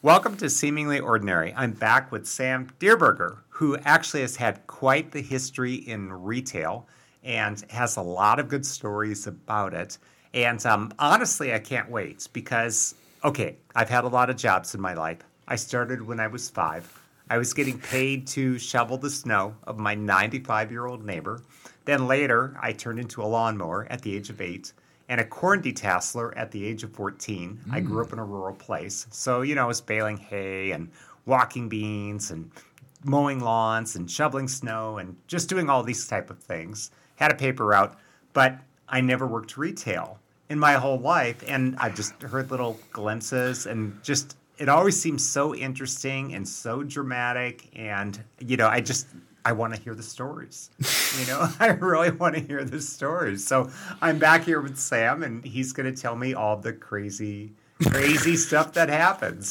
Welcome to Seemingly Ordinary. I'm back with Sam Deerberger, who actually has had quite the history in retail and has a lot of good stories about it. And honestly, I can't wait because, okay, I've had a lot of jobs in my life. I started when I was 5. I was getting paid to shovel the snow of my 95-year-old neighbor. Then later, I turned into a lawnmower at the age of 8 and a corn detasseler at the age of 14. I grew up in a rural place. So, I was baling hay and walking beans and mowing lawns and shoveling snow and just doing all these type of things. Had a paper route, but I never worked retail in my whole life. And I just heard little glimpses and just, it always seems so interesting and so dramatic. And, I want to hear the stories. I really want to hear the stories. So I'm back here with Sam, and he's going to tell me all the crazy stuff that happens.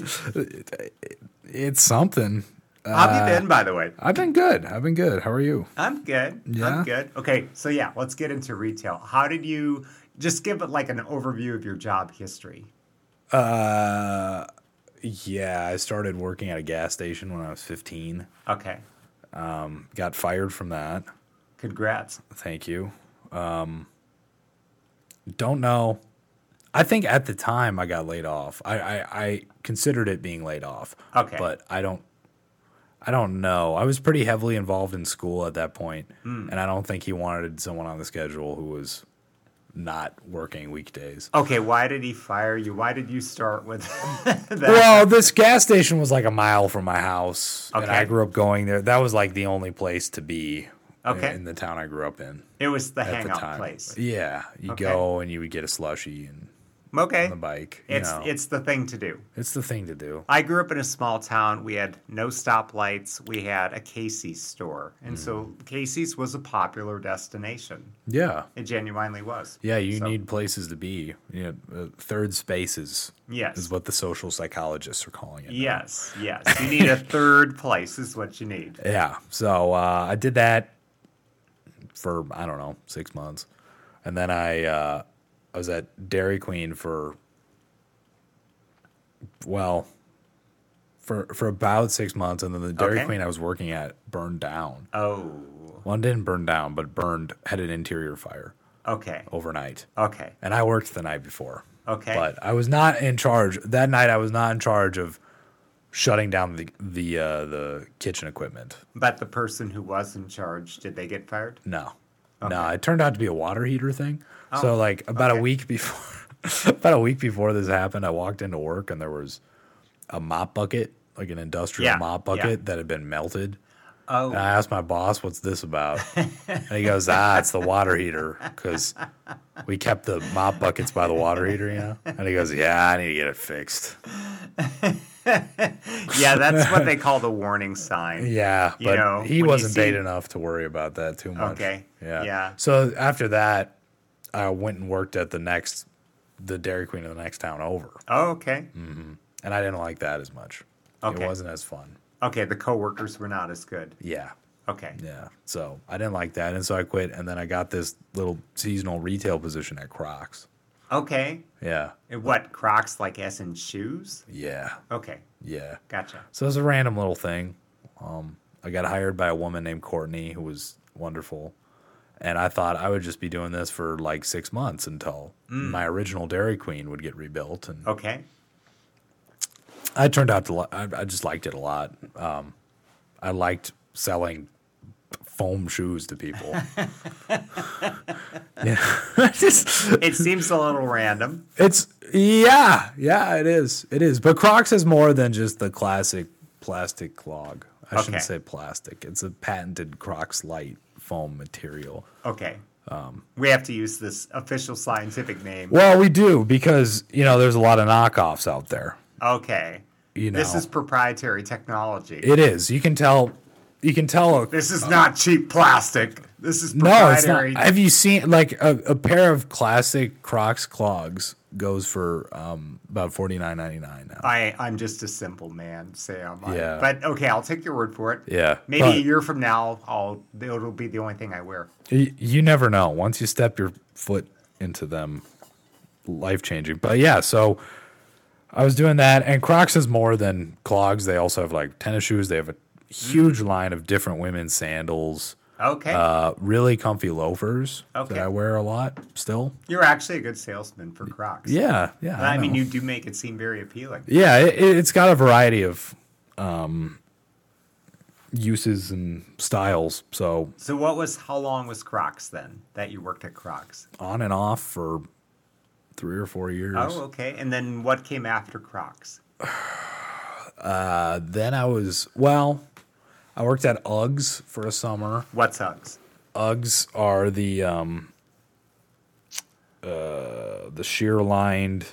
It's something. How have you been, by the way? I've been good. How are you? I'm good. Yeah? I'm good. Okay, so let's get into retail. How did you just give it like an overview of your job history? I started working at a gas station when I was 15. Okay. Got fired from that. Congrats. Thank you. Don't know. I think at the time I got laid off. I considered it being laid off. Okay. But I don't know. I was pretty heavily involved in school at that point, and I don't think he wanted someone on the schedule who was not working weekdays. Okay, why did he fire you? Why did you start with that? Well, this gas station was like a mile from my house, and Okay. I grew up going there. That was like the only place to be Okay. in the town I grew up in. It was the at the hangout time. place. Yeah, you Okay. go and you would get a slushie and Okay. on the bike. It's the thing to do. It's the thing to do. I grew up in a small town. We had no stoplights. We had a Casey's store. And so Casey's was a popular destination. Yeah, It genuinely was. yeah. You So, need places to be. Third spaces Yes. is what the social psychologists are calling it. Yes. You need a third place is what you need. Yeah. So I did that for 6 months, and then I was at Dairy Queen for about 6 months, and then the Dairy Okay. Queen I was working at burned down. Oh, Well, it didn't burn down, but had an interior fire okay. overnight. Okay. And I worked the night before. Okay. But I was not in charge. That night I was not in charge of shutting down the kitchen equipment. But the person who was in charge, did they get fired? No. Okay. No, it turned out to be a water heater thing. Oh, So like about okay. a week before this happened, I walked into work and there was a mop bucket, like an industrial Yeah, mop bucket yeah. that had been melted. Oh, And I asked my boss, "What's this about?" And he goes, "It's the water heater because we kept the mop buckets by the water heater, And he goes, "Yeah, I need to get it fixed." yeah, that's what they call the warning sign. Yeah, You but know, he when you wasn't see- bait enough to worry about that too much. Okay, yeah. So after that, I went and worked at the Dairy Queen of the next town over, Oh, okay. and I didn't like that as much. Okay. It wasn't as fun. Okay, the coworkers were not as good. Yeah. Okay. Yeah. So I didn't like that. And so I quit. And then I got this little seasonal retail position at Crocs. Okay. Yeah. And what, Crocs like as in shoes? Yeah. Okay, Yeah. gotcha. So it was a random little thing. I got hired by a woman named Courtney who was wonderful. And I thought I would just be doing this for like 6 months until my original Dairy Queen would get rebuilt. And Okay. I turned out to, I just liked it a lot. I liked selling foam shoes to people. Yeah. It seems a little random. It is. But Crocs is more than just the classic plastic clog. I Okay. shouldn't say plastic. It's a patented Crocs Light foam material. Okay. We have to use this official scientific name. Well, we do because, there's a lot of knockoffs out there. Okay. This is proprietary technology. It is. You can tell. This is not cheap plastic. This is No, it's not. proprietary. Have you seen like a pair of classic Crocs clogs goes for about $49.99 now? I'm just a simple man, Sam. Yeah. But okay, I'll take your word for it. Yeah, Maybe but- a year from now, it'll be the only thing I wear. You never know. Once you step your foot into them, life changing. But yeah, so I was doing that, and Crocs is more than clogs. They also have like tennis shoes. They have a huge line of different women's sandals. Okay. Really comfy loafers Okay. that I wear a lot still. You're actually a good salesman for Crocs. Yeah. I mean, know. you do make it seem very appealing. Yeah, it's got a variety of uses and styles. So So how long was Crocs then that you worked at Crocs? on and off for 3 or 4 years. Oh, okay. And then what came after Crocs? Then I worked at Uggs for a summer. What's Uggs? Uggs are the sheer lined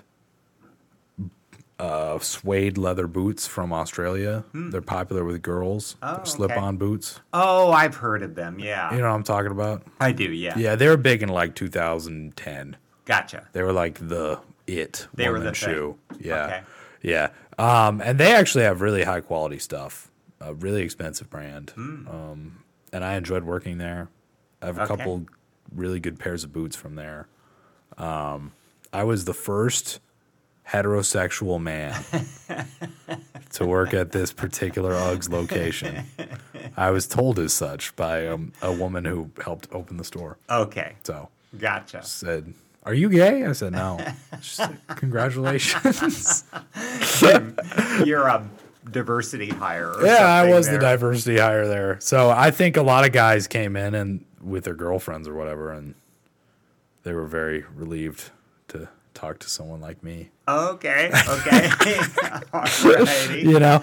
suede leather boots from Australia. They're popular with girls. Oh, They're slip-on boots. Oh, I've heard of them. Yeah. You know what I'm talking about? I do. Yeah. Yeah, they were big in like 2010. Gotcha. They were like the They were woman the thing. shoe. Yeah. Okay. Yeah. And they actually have really high quality stuff. A really expensive brand. And I enjoyed working there. I have a Okay. couple really good pairs of boots from there. I was the first heterosexual man to work at this particular Uggs location. I was told as such by a woman who helped open the store. Okay. So Gotcha. said, "Are you gay?" I said, "No." She said, "Congratulations." You're a diversity hire. Or Yeah, I something was the there. diversity hire there. So I think a lot of guys came in and with their girlfriends or whatever, and they were very relieved to talk to someone like me. Okay. Okay. Alrighty. You know,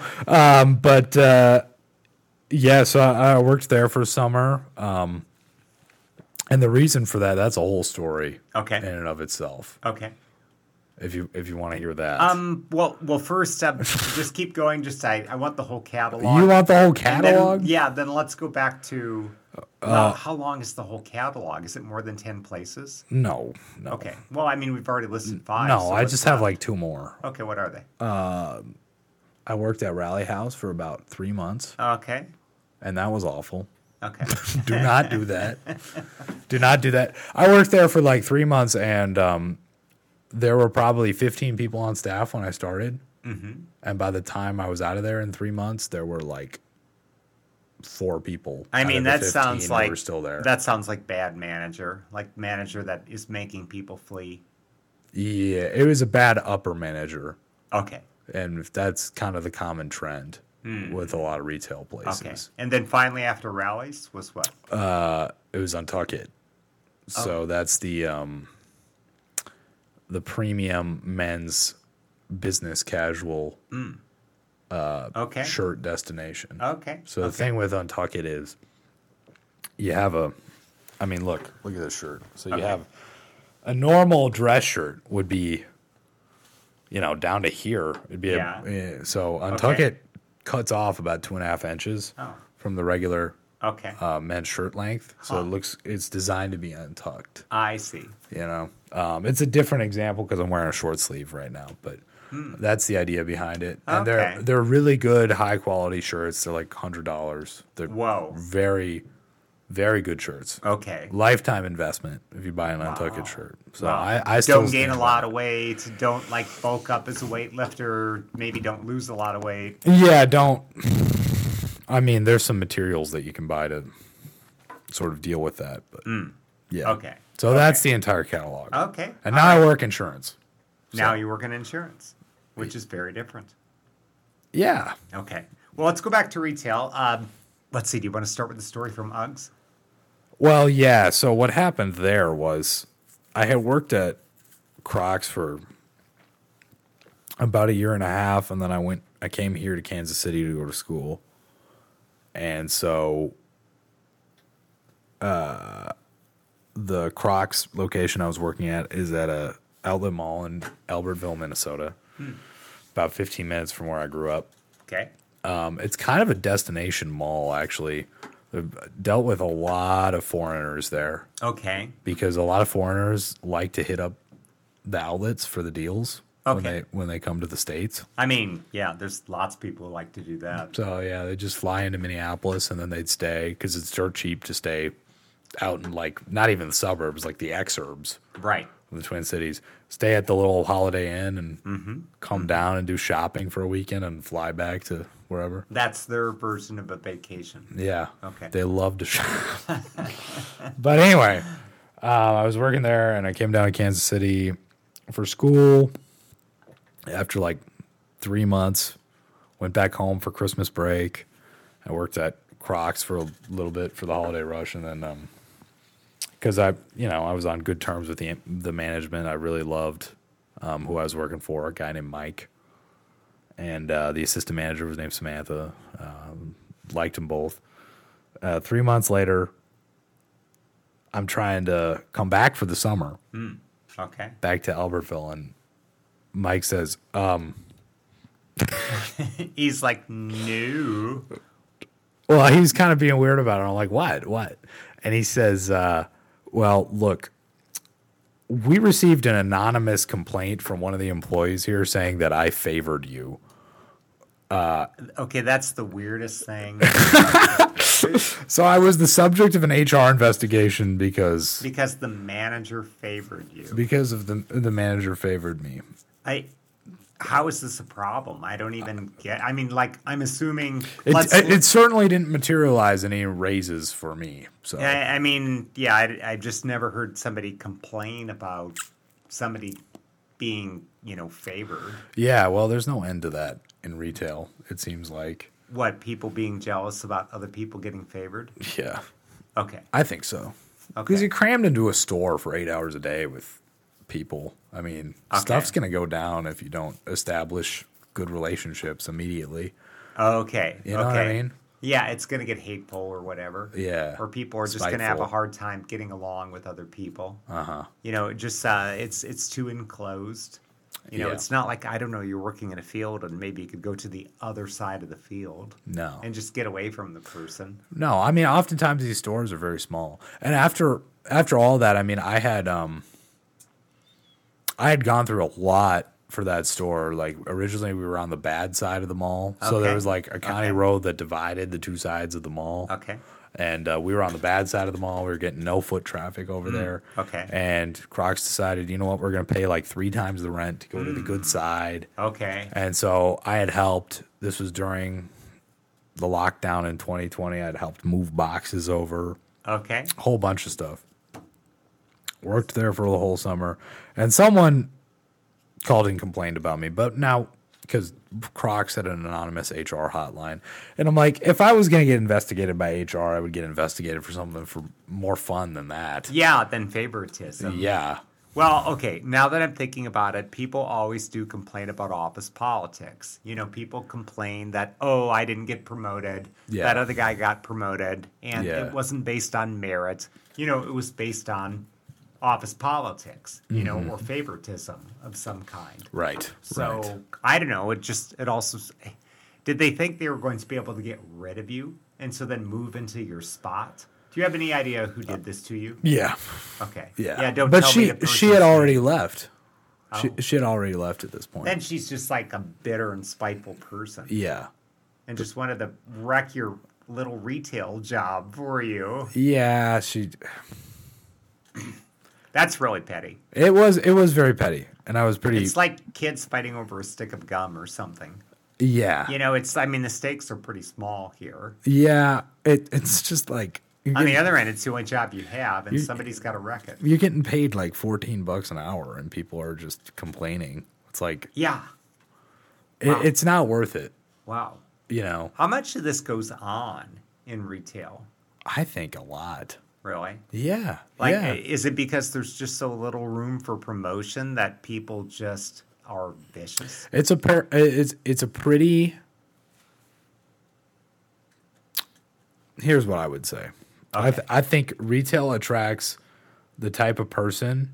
yeah. So I worked there for summer, and the reason for that's a whole story Okay. in and of itself. Okay. If you want to hear that, Well, first, just keep going. I want the whole catalog. you want the whole And catalog? then let's go back to how long is the whole catalog? Is it more than 10 places? No. Okay. Well, I mean, we've already listed 5. No, so I what's just have that? like 2 more. Okay, what are they? I worked at Rally House for about 3 months, Okay. and that was awful. Okay. Do not do that. Do not do that. I worked there for like 3 months, and there were probably 15 people on staff when I started. Mm-hmm. And by the time I was out of there in 3 months, there were like 4 people. I out mean, of the that 15 sounds who like were still there. That sounds like bad manager, like manager that is making people flee. Yeah, it was a bad upper manager, Okay. and that's kind of the common trend with a lot of retail places. Okay. And then finally, after rallies, was what? It was Untuckit. So that's the premium men's business casual Okay. shirt destination. Okay. So the thing with Untuckit is you have look at this shirt. So you have a normal dress shirt would be, down to here. It'd be so Untuckit cuts off about 2.5 inches from the regular Okay. men's shirt length. So it's designed to be untucked. I see. It's a different example because I'm wearing a short sleeve right now, but that's the idea behind it. And Okay. they're really good, high quality shirts. They're like $100. They're Whoa. very, very good shirts. Okay. Lifetime investment if you buy an Untuckit shirt. So Well, I still don't gain a stand lot by of weight. Don't bulk up as a weightlifter. Maybe don't lose a lot of weight. it. Yeah, don't. I mean, there's some materials that you can buy to sort of deal with that, but yeah. Okay. So that's the entire catalog. Okay. And now I work insurance. Now you work in insurance, which is very different. Yeah. Okay. Well, let's go back to retail. Let's see. Do you want to start with the story from Uggs? Well, yeah. So what happened there was I had worked at Crocs for about 1.5 years, and then I came here to Kansas City to go to school. And so the Crocs location I was working at is at a outlet mall in Albertville, Minnesota, about 15 minutes from where I grew up. Okay. It's kind of a destination mall, actually. I've dealt with a lot of foreigners there Okay. because a lot of foreigners like to hit up the outlets for the deals Okay. when they come to the States. I mean, yeah, there's lots of people who like to do that. So, yeah, they just fly into Minneapolis and then they'd stay because it's dirt cheap to stay out in, like, not even the suburbs, like the exurbs, Right. the Twin Cities, stay at the little Holiday Inn and come down and do shopping for a weekend and fly back to wherever. That's their version of a vacation. Yeah. Okay. They love to shop. But anyway, I was working there and I came down to Kansas City for school after like 3 months. Went back home for Christmas break. I worked at Crocs for a little bit for the holiday rush, and then because I was on good terms with the management. I really loved who I was working for, a guy named Mike, and the assistant manager was named Samantha. Liked them both. 3 months later, I'm trying to come back for the summer. Okay. Back to Albertville, and Mike says, He's like, no. well, he was kind of being weird about it. I'm like, what? And he says, well, look, we received an anonymous complaint from one of the employees here saying that I favored you. Okay, that's the weirdest thing. So I was the subject of an HR investigation because Because the manager favored you. the manager favored me. How is this a problem? I don't even get. I mean, like, I'm assuming. It certainly didn't materialize any raises for me. So I mean, yeah, I've just never heard somebody complain about somebody being, favored. yeah, well, there's no end to that in retail. It seems like. What, people being jealous about other people getting favored? Yeah, Okay. I think so. Okay. Because you're crammed into a store for 8 hours a day with people. I mean, stuff's going to go down if you don't establish good relationships immediately. Okay. You know what I mean? Yeah, it's going to get hateful or whatever. Yeah. Or people are just going to have a Spiteful. hard time getting along with other people. Uh-huh. Just it's too enclosed. Yeah. It's not like, I don't know, you're working in a field and maybe you could go to the other side of the field. No. And just get away from the person. No, I mean, oftentimes these stores are very small. And after all that, I mean, I had gone through a lot for that store. Like, originally we were on the bad side of the mall. So there Okay. was like a county road that divided the two sides of the mall. Okay. And we were on the bad side of the mall. We were getting no foot traffic over there. okay. And Crocs decided, you know what, we're going to pay like 3 times the rent to go to the good side. Okay. And so I had helped. This was during the lockdown in 2020. I had helped move boxes over, Okay. a whole bunch of stuff. Worked there for the whole summer. And someone called and complained about me. But now, because Crocs had an anonymous HR hotline. And I'm like, if I was going to get investigated by HR, I would get investigated for something for more fun than that. Yeah, then favoritism. Yeah. Well, okay, now that I'm thinking about it, people always do complain about office politics. People complain that, oh, I didn't get promoted. Yeah. That other guy got promoted. And Yeah. it wasn't based on merit. It was based on office politics, or favoritism of some kind. Right. So, right. I don't know. It also, did they think they were going to be able to get rid of you and so then move into your spot? Do you have any idea who did this to you? Yeah. Okay. Yeah. Yeah, don't but tell me the person's she had name. already left. Oh. She had already left at this point. Then she's just like a bitter and spiteful person Yeah. and just wanted to wreck your little retail job for you. Yeah, That's really petty. it was very petty. And I was pretty It's like kids fighting over a stick of gum or something. Yeah. The stakes are pretty small here. Yeah. It's just like On the other end, it's the only job you have, and somebody's got to wreck it. you're getting paid like $14 an hour and people are just complaining. It's like Yeah. Wow. it's not worth it, Wow. How much of this goes on in retail? I think a lot. Really? Yeah. Like, yeah. is it because there's just so little room for promotion that people just are vicious? It's a pretty. Here's what I would say. Okay. I think retail attracts the type of person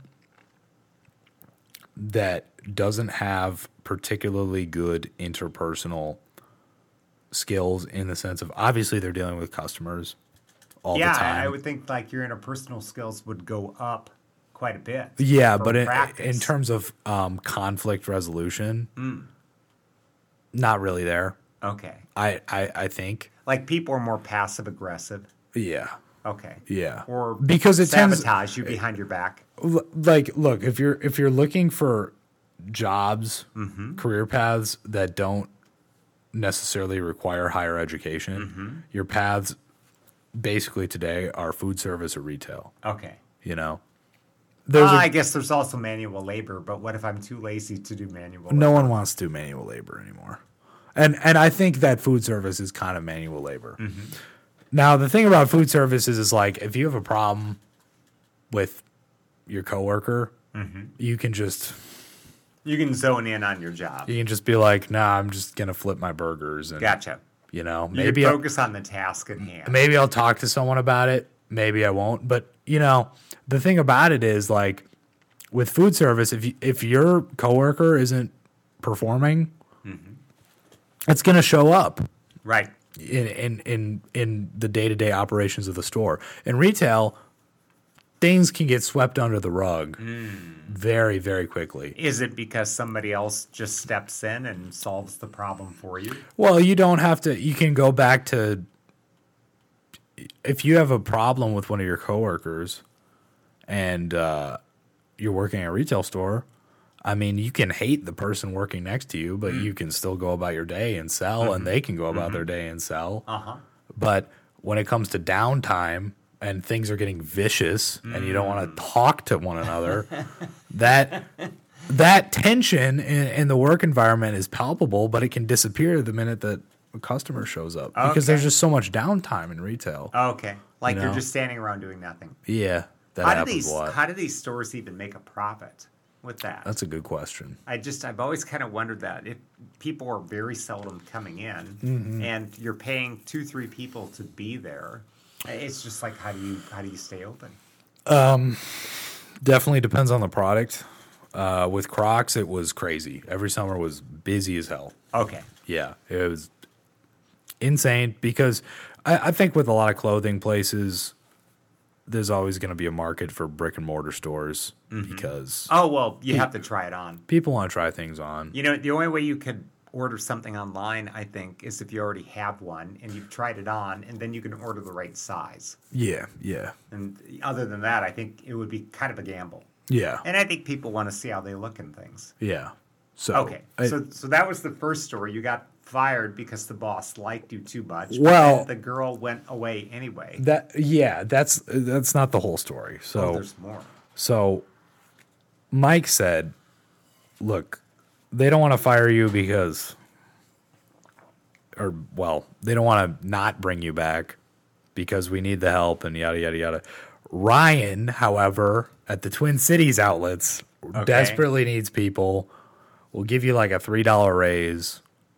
that doesn't have particularly good interpersonal skills, in the sense of, obviously they're dealing with customers all the time. I would think like your interpersonal skills would go up quite a bit. Yeah, for but in practice. terms of conflict resolution, not really there. Okay. I think. Like people are more passive aggressive. Yeah. Okay. Yeah. Or because it sabotage you behind your back. like look, if you're looking for jobs, Mm-hmm. career paths that don't necessarily require higher education, Mm-hmm. your paths basically today are food service or retail. Okay. You know, I guess there's also manual labor, but what if I'm too lazy to do manual labor? no one wants to do manual labor anymore, and I think that food service is kind of manual labor. Mm-hmm. Now the thing about food services is like if you have a problem with your coworker, Mm-hmm. you can just zone in on your job. be like, nah, I'm just gonna flip my burgers and Gotcha. you know You maybe can focus on the task at hand. maybe I'll talk to someone about it. Maybe I won't. But you know, the thing about it is like with food service, if your coworker isn't performing, it's going to show up Right. in the day-to-day operations of the store. In retail, things can get swept under the rug very, very quickly. Is it because somebody else just steps in and solves the problem for you? Well, you don't have to. You can go back to if you have a problem with one of your coworkers and you're working at a retail store. I mean, you can hate the person working next to you, but you can still go about your day and sell, and they can go about their day and sell. Uh-huh. But when it comes to downtime and things are getting vicious and you don't want to talk to one another, that tension in the work environment is palpable, but it can disappear the minute that a customer shows up because there's just so much downtime in retail. Okay. Like You you're know? just standing around doing nothing. Yeah, that How do happens these a lot. how do these stores even make a profit with that? That's a good question. I've always kind of wondered that. If people are very seldom coming in Mm-hmm. and you're paying 2-3 people to be there, it's just like how do you stay open? Definitely depends on the product. With Crocs, it was crazy. Every summer was busy as hell. Okay. Yeah, it was insane because I think with a lot of clothing places, there's always going to be a market for brick and mortar stores because Oh, well, you have to try it on. people want to try things on. You know, the only way you could order something online, I think, is if you already have one and you've tried it on, and then you can order the right size. Yeah, yeah, And other than that, I think it would be kind of a gamble. yeah, And I think people want to see how they look in things. yeah. So Okay, so that was the first story. You got fired because the boss liked you too much. But Well- then the girl went away anyway. that's not the whole story. Oh, So there's more. So Mike said, look, they don't want to fire you because, they don't want to not bring you back because we need the help and yada, yada, yada. Ryan, however, at the Twin Cities outlets, desperately needs people. We'll give you like a $3 raise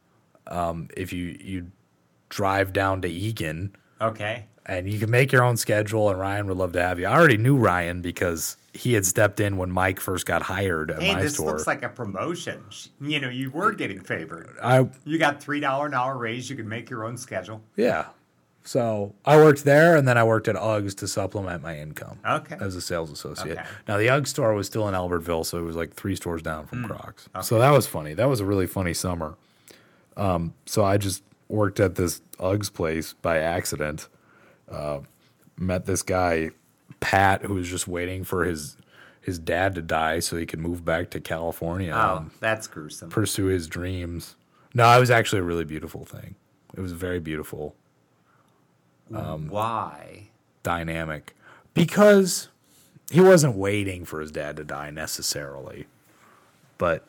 if you drive down to Eagan. Okay. And you can make your own schedule, and Ryan would love to have you. I already knew Ryan because he had stepped in when Mike first got hired at Hey, my this store. looks like a promotion. You know, you were getting favored. I You got $3 an hour raise. You can make your own schedule. yeah. So I worked there, and then I worked at Uggs to supplement my income Okay. as a sales associate. Okay. Now the Uggs store was still in Albertville, so it was like 3 stores down from Crocs. So that was funny. That was a really funny summer. So I just worked at this Uggs place by accident. Met this guy, Pat, who was just waiting for his dad to die so he could move back to California Oh, and that's gruesome. pursue his dreams. No, it was actually a really beautiful thing. It was very beautiful. Why? Dynamic because he wasn't waiting for his dad to die necessarily, but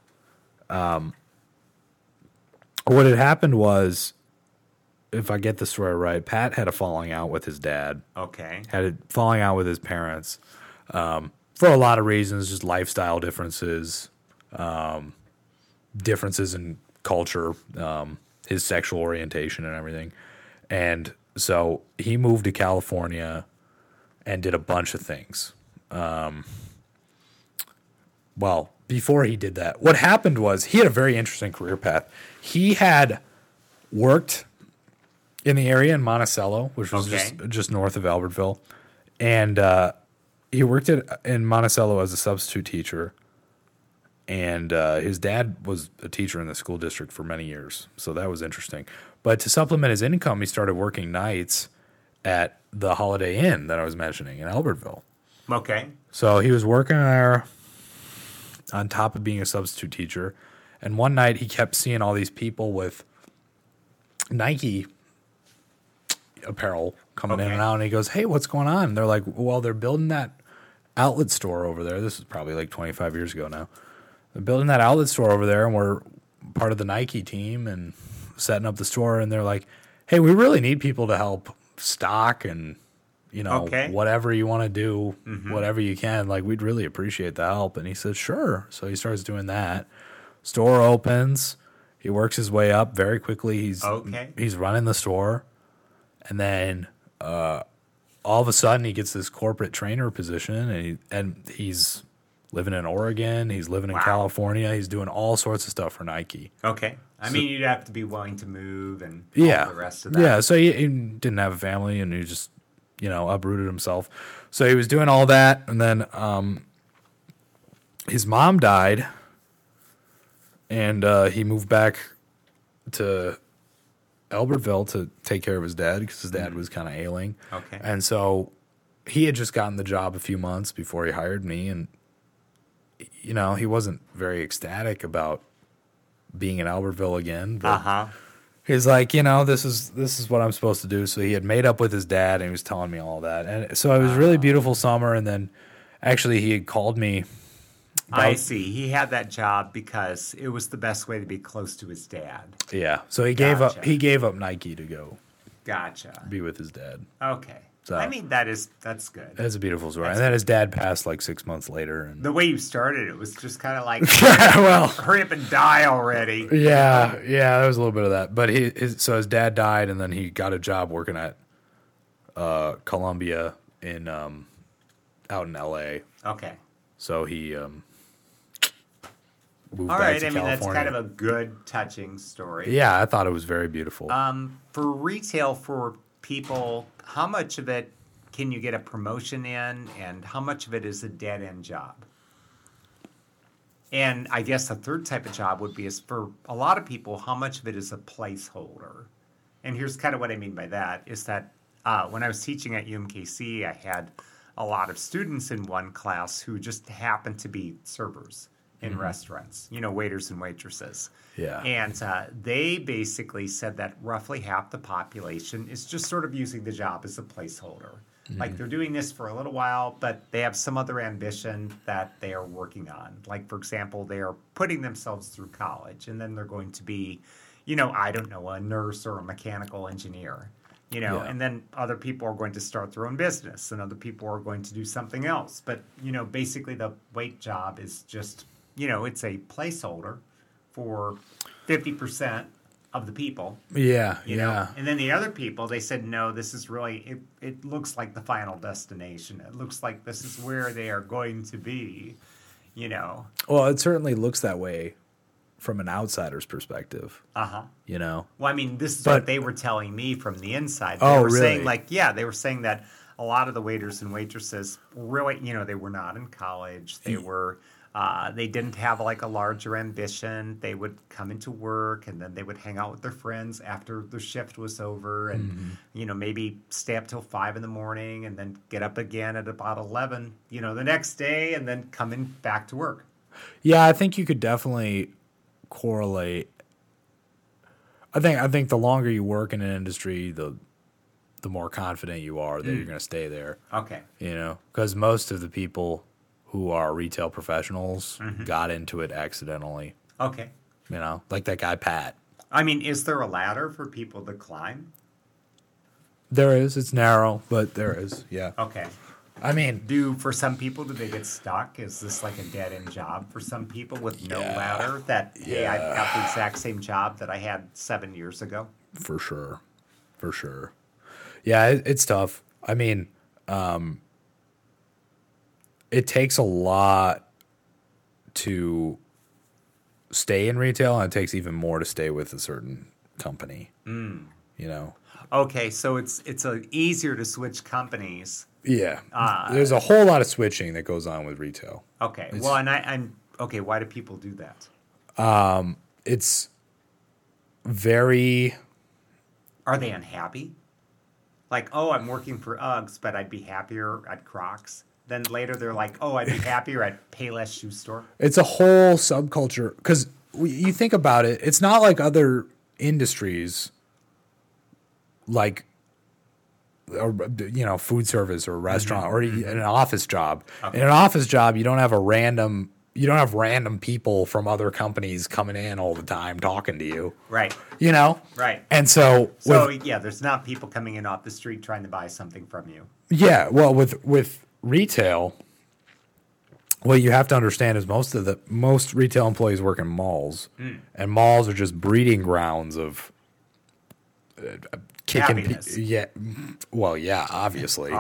what had happened was, if I get the story right, Pat had a falling out with his dad, Okay. had a falling out with his parents for a lot of reasons, just lifestyle differences, differences in culture, his sexual orientation and everything. And so he moved to California and did a bunch of things. Before he did that, what happened was he had a very interesting career path. He had worked in the area in Monticello, which was just north of Albertville. And he worked in Monticello as a substitute teacher. And his dad was a teacher in the school district for many years. So that was interesting. But to supplement his income, he started working nights at the Holiday Inn that I was mentioning in Albertville. Okay. So he was working there on top of being a substitute teacher. And one night he kept seeing all these people with Nike apparel coming in and out. And he goes, hey, what's going on? And they're like, well, they're building that outlet store over there. This is probably like 25 years ago now. They're building that outlet store over there, and we're part of the Nike team and setting up the store. And they're like, hey, we really need people to help stock and, you know, whatever you want to do, whatever you can. Like, we'd really appreciate the help. And he says, sure. So he starts doing that. Store opens. He works his way up very quickly. He's running the store. And then all of a sudden he gets this corporate trainer position, and he's living in Oregon. He's living in California. He's doing all sorts of stuff for Nike. Okay. I mean, you'd have to be willing to move and all the rest of that. Yeah, so he didn't have a family, and he just, you know, uprooted himself. So he was doing all that, and then his mom died, and he moved back to Albertville to take care of his dad because his dad was kind of ailing. Okay. And so he had just gotten the job a few months before he hired me, and, you know, he wasn't very ecstatic about being in Albertville again. But he's like, you know, this is what I'm supposed to do. So he had made up with his dad, and he was telling me all that. And so it was a really beautiful summer. And then actually he had called me. I see. He had that job because it was the best way to be close to his dad. Yeah. So he gave up Nike to go be with his dad. Okay. So, I mean, that's good. That's a beautiful story. And then his dad passed like 6 months later. And the way you started it was just kind of like, well, hurry up and die already. Yeah, there was a little bit of that. But so his dad died, and then he got a job working at Columbia out in L.A. Okay. So he moved all back right. to I mean, California. that's kind of a good, touching story. Yeah, I thought it was very beautiful. For retail, for people, how much of it can you get a promotion in, and how much of it is a dead-end job? And I guess a third type of job would be, is for a lot of people, how much of it is a placeholder? And here's kind of what I mean by that, is that when I was teaching at UMKC, I had a lot of students in one class who just happened to be servers in restaurants, you know, waiters and waitresses. Yeah. And they basically said that roughly half the population is just sort of using the job as a placeholder. Like, they're doing this for a little while, but they have some other ambition that they are working on. Like, for example, they are putting themselves through college, and then they're going to be, you know, I don't know, a nurse or a mechanical engineer. You know, and then other people are going to start their own business, and other people are going to do something else. But, you know, basically the wait job is just, you know, it's a placeholder for 50% of the people. Yeah, you know? And then the other people, they said, no, this is really, it looks like the final destination. It looks like this is where they are going to be, you know. Well, it certainly looks that way from an outsider's perspective. You know? Well, I mean, this is what they were telling me from the inside. They were saying, like, they were saying that a lot of the waiters and waitresses really, you know, they were not in college. They were, they didn't have like a larger ambition. They would come into work, and then they would hang out with their friends after their shift was over, and, you know, maybe stay up till 5 in the morning, and then get up again at about 11, you know, the next day, and then come in back to work. Yeah, I think you could definitely correlate. I think the longer you work in an industry, the more confident you are that you're going to stay there. Okay. You know, because most of the people who are retail professionals got into it accidentally. Okay. You know, like that guy Pat. I mean, is there a ladder for people to climb? There is. It's narrow, but there is. Yeah. Okay. I mean, for some people, do they get stuck? Is this like a dead-end job for some people with no ladder? That, hey, I've got the exact same job that I had 7 years ago? For sure. Yeah, it's tough. I mean, it takes a lot to stay in retail, and it takes even more to stay with a certain company. You know? Okay, so it's easier to switch companies. Yeah. There's a whole lot of switching that goes on with retail. Okay. Well, and I'm okay, why do people do that? It's very... Are they unhappy? like, oh, I'm working for Uggs, but I'd be happier at Crocs. Then later they're like, oh, I'd be happier at Payless Shoe Store. It's a whole subculture because you think about it. It's not like other industries, like, or, food service or restaurant or an office job. Okay. In an office job, you don't have random people from other companies coming in all the time talking to you. Right. Right. And so there's not people coming in off the street trying to buy something from you. Yeah, well, with retail, what you have to understand is most retail employees work in malls, and malls are just breeding grounds of kicking. Obviously,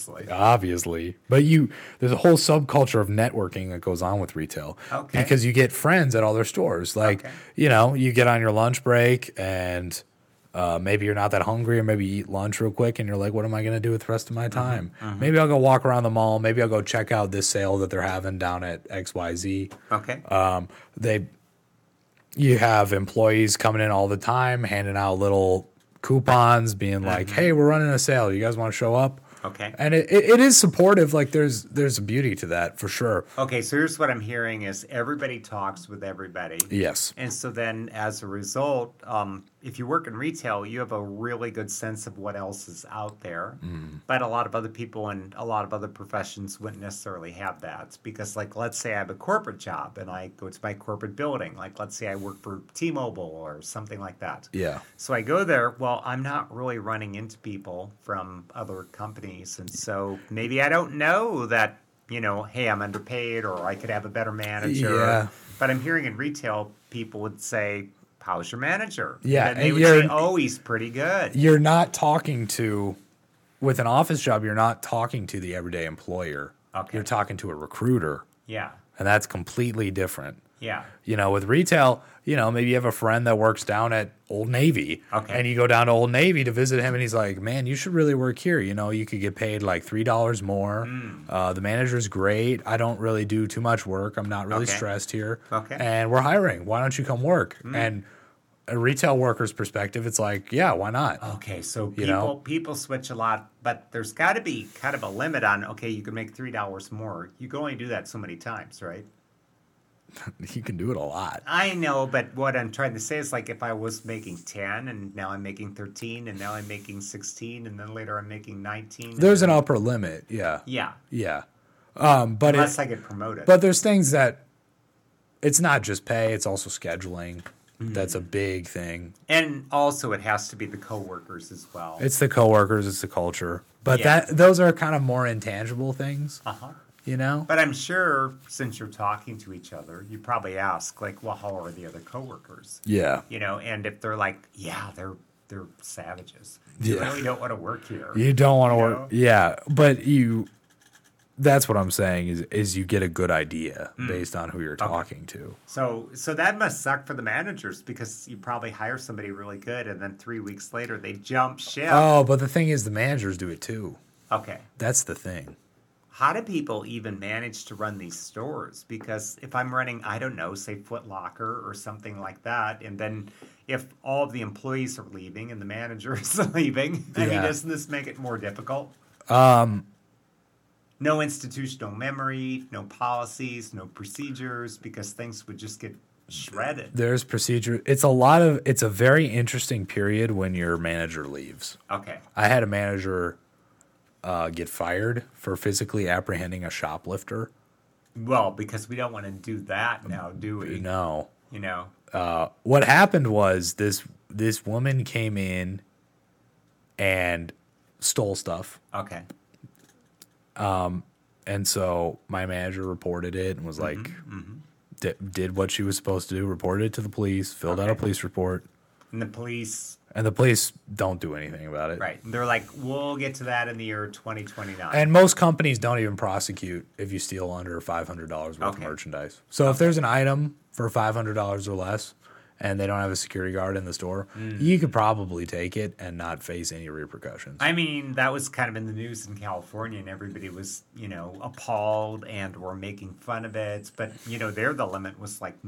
but there's a whole subculture of networking that goes on with retail, because you get friends at all their stores. Like, you get on your lunch break and. Maybe you're not that hungry, or maybe you eat lunch real quick and you're like, what am I going to do with the rest of my time? Maybe I'll go walk around the mall. Maybe I'll go check out this sale that they're having down at XYZ. Okay. You have employees coming in all the time, handing out little coupons, being like, hey, we're running a sale. You guys want to show up? Okay. And it is supportive. Like, there's a beauty to that for sure. Okay, so here's what I'm hearing is everybody talks with everybody. Yes. And so then as a result, if you work in retail, you have a really good sense of what else is out there. But a lot of other people and a lot of other professions wouldn't necessarily have that. Because, like, let's say I have a corporate job and I go to my corporate building. Like, let's say I work for T-Mobile or something like that. Yeah. So I go there. Well, I'm not really running into people from other companies. And so maybe I don't know that, hey, I'm underpaid or I could have a better manager. Yeah. But I'm hearing in retail, people would say, how's your manager? Yeah. And they would say, oh, he's pretty good. You're not talking to, with an office job, you're not talking to the everyday employer. Okay. You're talking to a recruiter. Yeah. And that's completely different. Yeah. With retail, maybe you have a friend that works down at Old Navy. Okay. And you go down to Old Navy to visit him, and he's like, man, you should really work here. You could get paid like $3 more. The manager's great. I don't really do too much work. I'm not really stressed here. Okay. And we're hiring. Why don't you come work? And a retail worker's perspective, it's like, yeah, why not? Okay, so people switch a lot, but there's got to be kind of a limit on, okay, you can make $3 more. You can only do that so many times, right? You can do it a lot. I know, but what I'm trying to say is, like, if I was making 10 and now I'm making 13 and now I'm making 16 and then later I'm making 19. There's an upper limit, yeah. Yeah. Yeah. But unless I get promoted. But there's things that it's not just pay, it's also scheduling. That's a big thing. And also it has to be the coworkers as well. It's the coworkers, it's the culture. But those are kind of more intangible things. But I'm sure since you're talking to each other, you probably ask, like, well, how are the other coworkers? Yeah. And if they're like, yeah, they're savages. You really don't want to work here. You don't want to work. Yeah. But that's what I'm saying is you get a good idea based on who you're talking to. So that must suck for the managers because you probably hire somebody really good and then 3 weeks later they jump ship. Oh, but the thing is the managers do it too. Okay. That's the thing. How do people even manage to run these stores? Because if I'm running, I don't know, say Foot Locker or something like that, and then if all of the employees are leaving and the manager is leaving, I mean, doesn't this make it more difficult? No institutional memory, no policies, no procedures, because things would just get shredded. There's procedure. It's a very interesting period when your manager leaves. Okay. I had a manager get fired for physically apprehending a shoplifter. Well, because we don't want to do that now, do we? No. What happened was this woman came in and stole stuff. Okay. And so my manager reported it and was like, did what she was supposed to do, reported it to the police, filled out a police report. And the police don't do anything about it. Right. And they're like, we'll get to that in the year 2029. And most companies don't even prosecute if you steal under $500 worth of merchandise. So if there's an item for $500 or less and they don't have a security guard in the store, you could probably take it and not face any repercussions. I mean, that was kind of in the news in California, and everybody was, appalled and were making fun of it. But, there the limit was like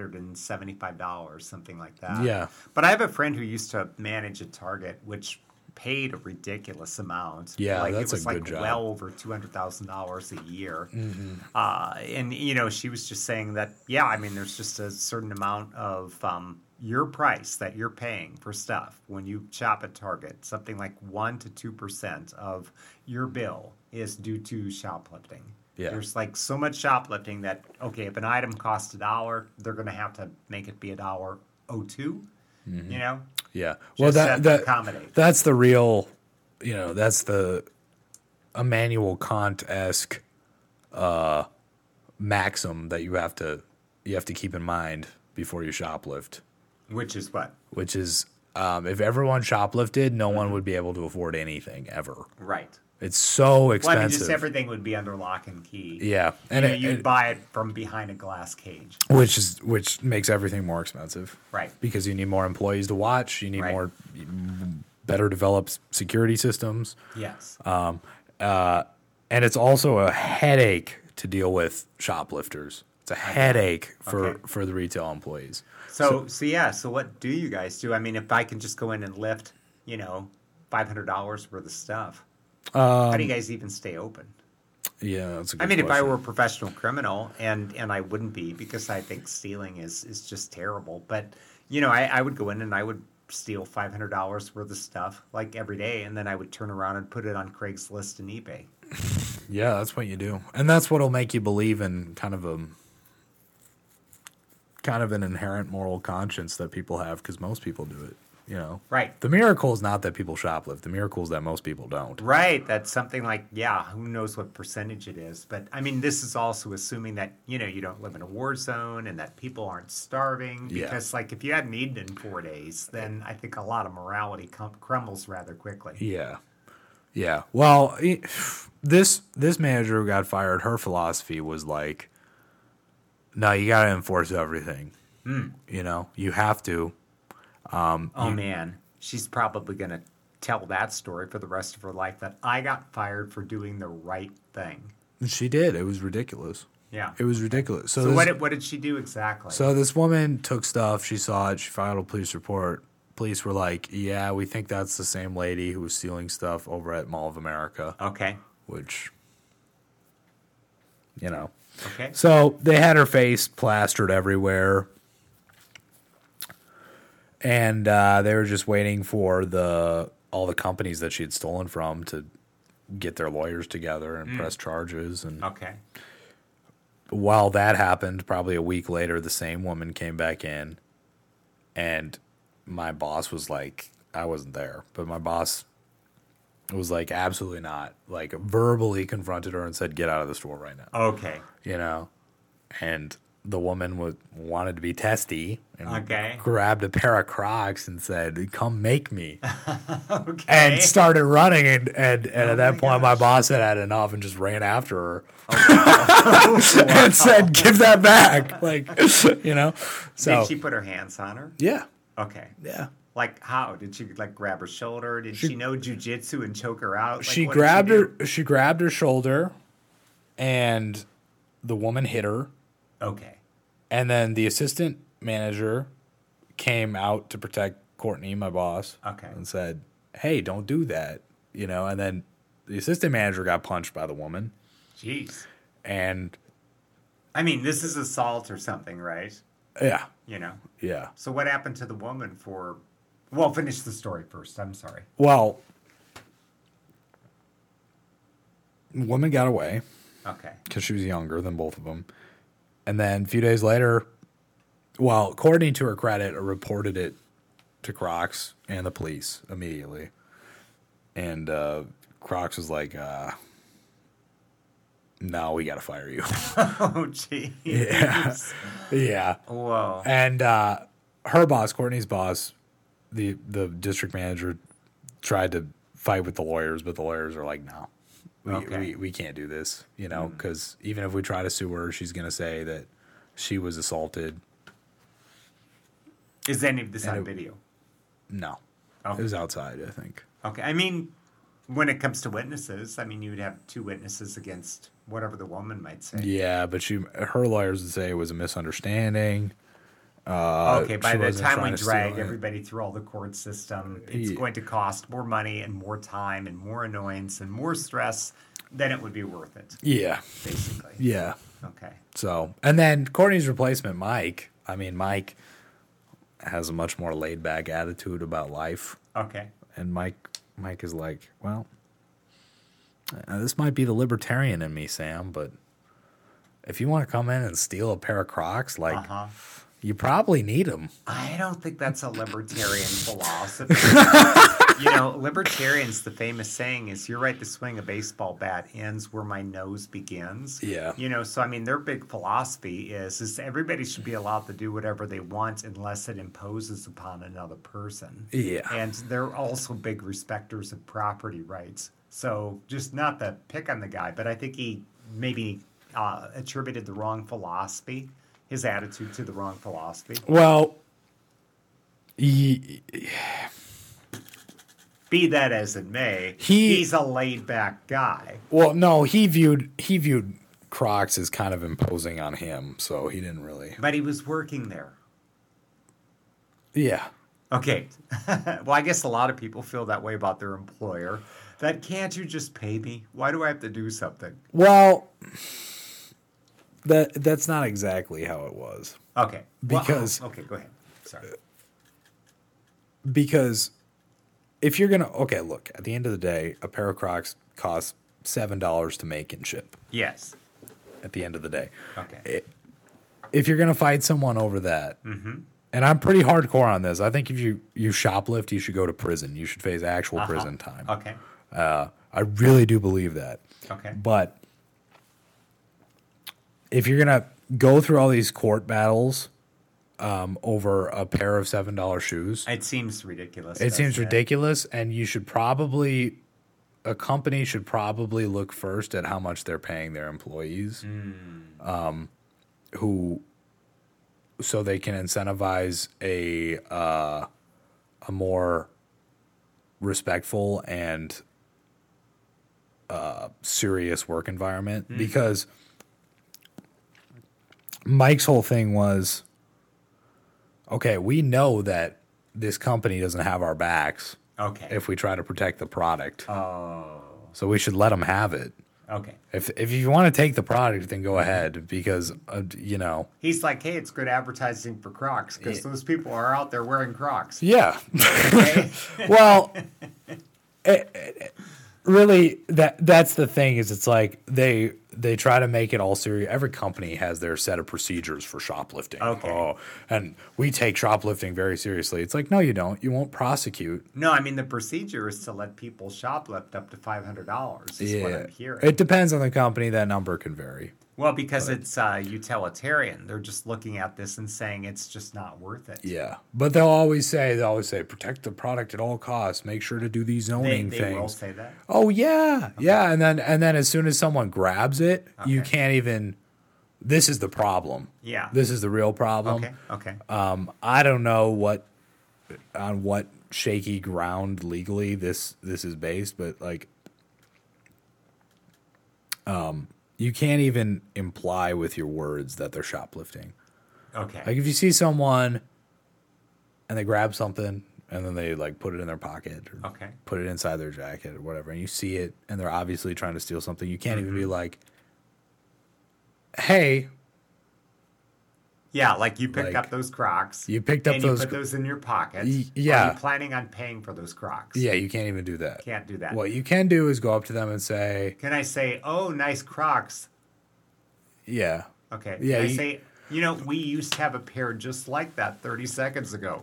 $975, something like that. Yeah. But I have a friend who used to manage at Target, which paid a ridiculous amount. Yeah, like, that's it was a good job. well over $200,000 a year. Mm-hmm. And she was just saying that, yeah, I mean, there's just a certain amount of your price that you're paying for stuff when you shop at Target. Something like 1% to 2% of your bill is due to shoplifting. Yeah. There's like so much shoplifting that, okay, if an item costs $1, they're going to have to make it be $1.02. Mm-hmm. Just Yeah. Well, to accommodate. That's the real, that's the Immanuel Kant-esque maxim that you have to keep in mind before you shoplift. Which is what? Which is, if everyone shoplifted, no one would be able to afford anything ever. Right. It's so expensive. Well, I mean, just everything would be under lock and key. Yeah, and you'd buy it from behind a glass cage, which makes everything more expensive. Right. Because you need more employees to watch. You need better developed security systems. Yes. And it's also a headache to deal with shoplifters. It's a headache for the retail employees. So what do you guys do? I mean, if I can just go in and lift, $500 worth of stuff. How do you guys even stay open? Yeah, that's a good I mean, question. if I were a professional criminal, and I wouldn't be, because I think stealing is just terrible. But, I would go in and I would steal $500 worth of stuff like every day, and then I would turn around and put it on Craigslist and eBay. Yeah, that's what you do. And that's what'll make you believe in kind of an inherent moral conscience that people have, because most people do it. Right. The miracle is not that people shoplift. The miracle is that most people don't. Right. That's something like, who knows what percentage it is. But, I mean, this is also assuming that, you don't live in a war zone and that people aren't starving. Because, if you hadn't eaten in 4 days, then I think a lot of morality crumbles rather quickly. Yeah. Yeah. Well, this manager who got fired, her philosophy was like, no, you got to enforce everything. You have to. Man, she's probably going to tell that story for the rest of her life, that I got fired for doing the right thing. She did. It was ridiculous. Yeah. It was ridiculous. So what did she do exactly? So this woman took stuff. She saw it. She filed a police report. Police were like, yeah, we think that's the same lady who was stealing stuff over at Mall of America. Okay. Which, Okay. So they had her face plastered everywhere. And they were just waiting for all the companies that she had stolen from to get their lawyers together and press charges. And okay. While that happened, probably a week later, the same woman came back in, and my boss was like, I wasn't there, but my boss was like, absolutely not. Like, verbally confronted her and said, get out of the store right now. Okay. And the woman wanted to be testy and Okay. grabbed a pair of Crocs and said, come make me. Okay. And started running. And at that point, my gosh. boss had enough and just ran after her. And said, give that back. So. Did she put her hands on her? Yeah. Okay. Yeah. Like how? Did she grab her shoulder? Did she know jujitsu and choke her out? She what grabbed did she do? She grabbed her shoulder, and the woman hit her. Okay. And then the assistant manager came out to protect Courtney, my boss. Okay. And said, "Hey, don't do that." And then the assistant manager got punched by the woman. Jeez. And I mean, this is assault or something, right? yeah. Yeah. So what happened to the woman for? Well, finish the story first. I'm sorry. Well, the woman got away Okay. because she was younger than both of them. And then a few days later, Courtney, to her credit, reported it to Crocs and the police immediately. And Crocs was like, no, we got to fire you. Oh, jeez. Yeah. Yeah. Whoa. And her boss, Courtney's boss, the district manager, tried to fight with the lawyers, but the lawyers are like, no. We can't do this, because even if we try to sue her, she's going to say that she was assaulted. Is any of this on video? No. Okay. It was outside, I think. Okay. I mean, when it comes to witnesses, you would have two witnesses against whatever the woman might say. Yeah, but her lawyers would say it was a misunderstanding. Okay, by she the wasn't time we trying to steal drag it. everybody through all the court system, it's Yeah. going to cost more money and more time and more annoyance and more stress than it would be worth it, Yeah, basically. yeah. Okay. So, and then Courtney's replacement, Mike. I mean, Mike has a much more laid back attitude about life, Okay. and Mike is like, well, this might be the libertarian in me, Sam, but if you want to come in and steal a pair of Crocs, like, Uh-huh. you probably need them. I don't think that's a libertarian philosophy. Libertarians, the famous saying is, you're right to swing a baseball bat ends where my nose begins. Yeah. So, I mean, their big philosophy is everybody should be allowed to do whatever they want unless it imposes upon another person. Yeah. And they're also big respecters of property rights. So, just not to pick on the guy, but I think he maybe attributed the wrong philosophy, his attitude to the wrong philosophy. Well, Be that as it may, He- he's a laid back guy. no, he viewed Crocs as kind of imposing on him, so he didn't really. But he was working there. Yeah. Okay. Well, I guess a lot of people feel that way about their employer. That can't you just pay me? Why do I have to do something? Well, that's not exactly how it was. Okay. Because- okay, go ahead. Sorry. Because if you're gonna look, at the end of the day, a pair of Crocs costs $7 to make and ship. Yes. At the end of the day, Okay. if you're gonna fight someone over that, and I'm pretty hardcore on this, I think if you shoplift, you should go to prison. You should face actual prison time. Okay. I really do believe that. Okay. But if you're gonna go through all these court battles over a pair of $7 shoes, It seems ridiculous. it seems doesn't ridiculous, and a company should probably look first at how much they're paying their employees, so they can incentivize a more respectful and serious work environment. Because Mike's whole thing was, okay, we know that this company doesn't have our backs Okay. if we try to protect the product. Oh. So we should let them have it. Okay. If you want to take the product, then go ahead, because He's like, hey, it's good advertising for Crocs because those people are out there wearing Crocs. yeah. Okay? Well, really, that's the thing, is it's like they try to make it all serious. Every company has their set of procedures for shoplifting. Okay. Oh, and we take shoplifting very seriously. It's like, no, you don't. You won't prosecute. No, I mean, the procedure is to let people shoplift up to $500 is what I'm hearing. It depends on the company. That number can vary. Well, because it's utilitarian. They're just looking at this and saying it's just not worth it. Yeah, but they'll always say protect the product at all costs. Make sure to do these zoning They things. will say that. Oh yeah, yeah, and then as soon as someone grabs it, you Okay. can't even. This is the problem. Yeah. This is the real problem. Okay. I don't know on what shaky ground legally this is based, but like, you can't even imply with your words that they're shoplifting. Okay. Like if you see someone and they grab something and then they like put it in their pocket or Okay. put it inside their jacket or whatever, and you see it and they're obviously trying to steal something, you can't even be like, hey, Yeah, like you picked Like, up those Crocs. you picked up and those you put those in your pocket. yeah. Are you planning on paying for those Crocs? yeah, you can't even do that. Can't do that. What you can do is go up to them and say, Can I say, oh, nice Crocs? yeah, Okay. Yeah, Can I you- say, we used to have a pair just like that 30 seconds ago.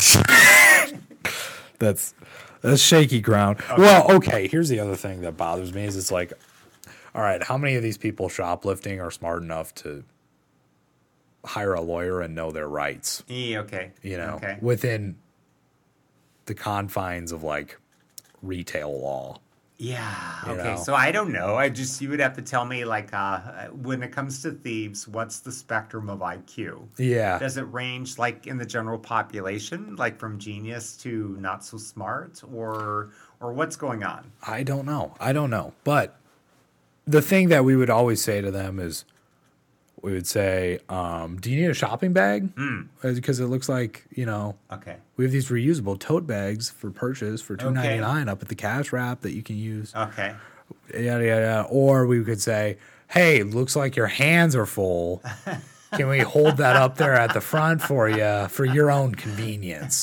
that's shaky ground. Well, okay, here's the other thing that bothers me is it's like, all right, how many of these people shoplifting are smart enough to hire a lawyer and know their rights, Okay. Okay. within the confines of like retail law? Yeah. You Okay. know? So I don't know. You would have to tell me, like, when it comes to thieves, what's the spectrum of IQ? Yeah. Does it range like in the general population, like from genius to not so smart, or what's going on? I don't know. But the thing that we would always say to them is, We would say, do you need a shopping bag? Because it looks like, Okay. we have these reusable tote bags for purchase for $2.99 up at the Cash Wrap that you can use. Okay. Yada, yada. Or we could say, hey, looks like your hands are full. Can we hold that up there at the front for you for your own convenience?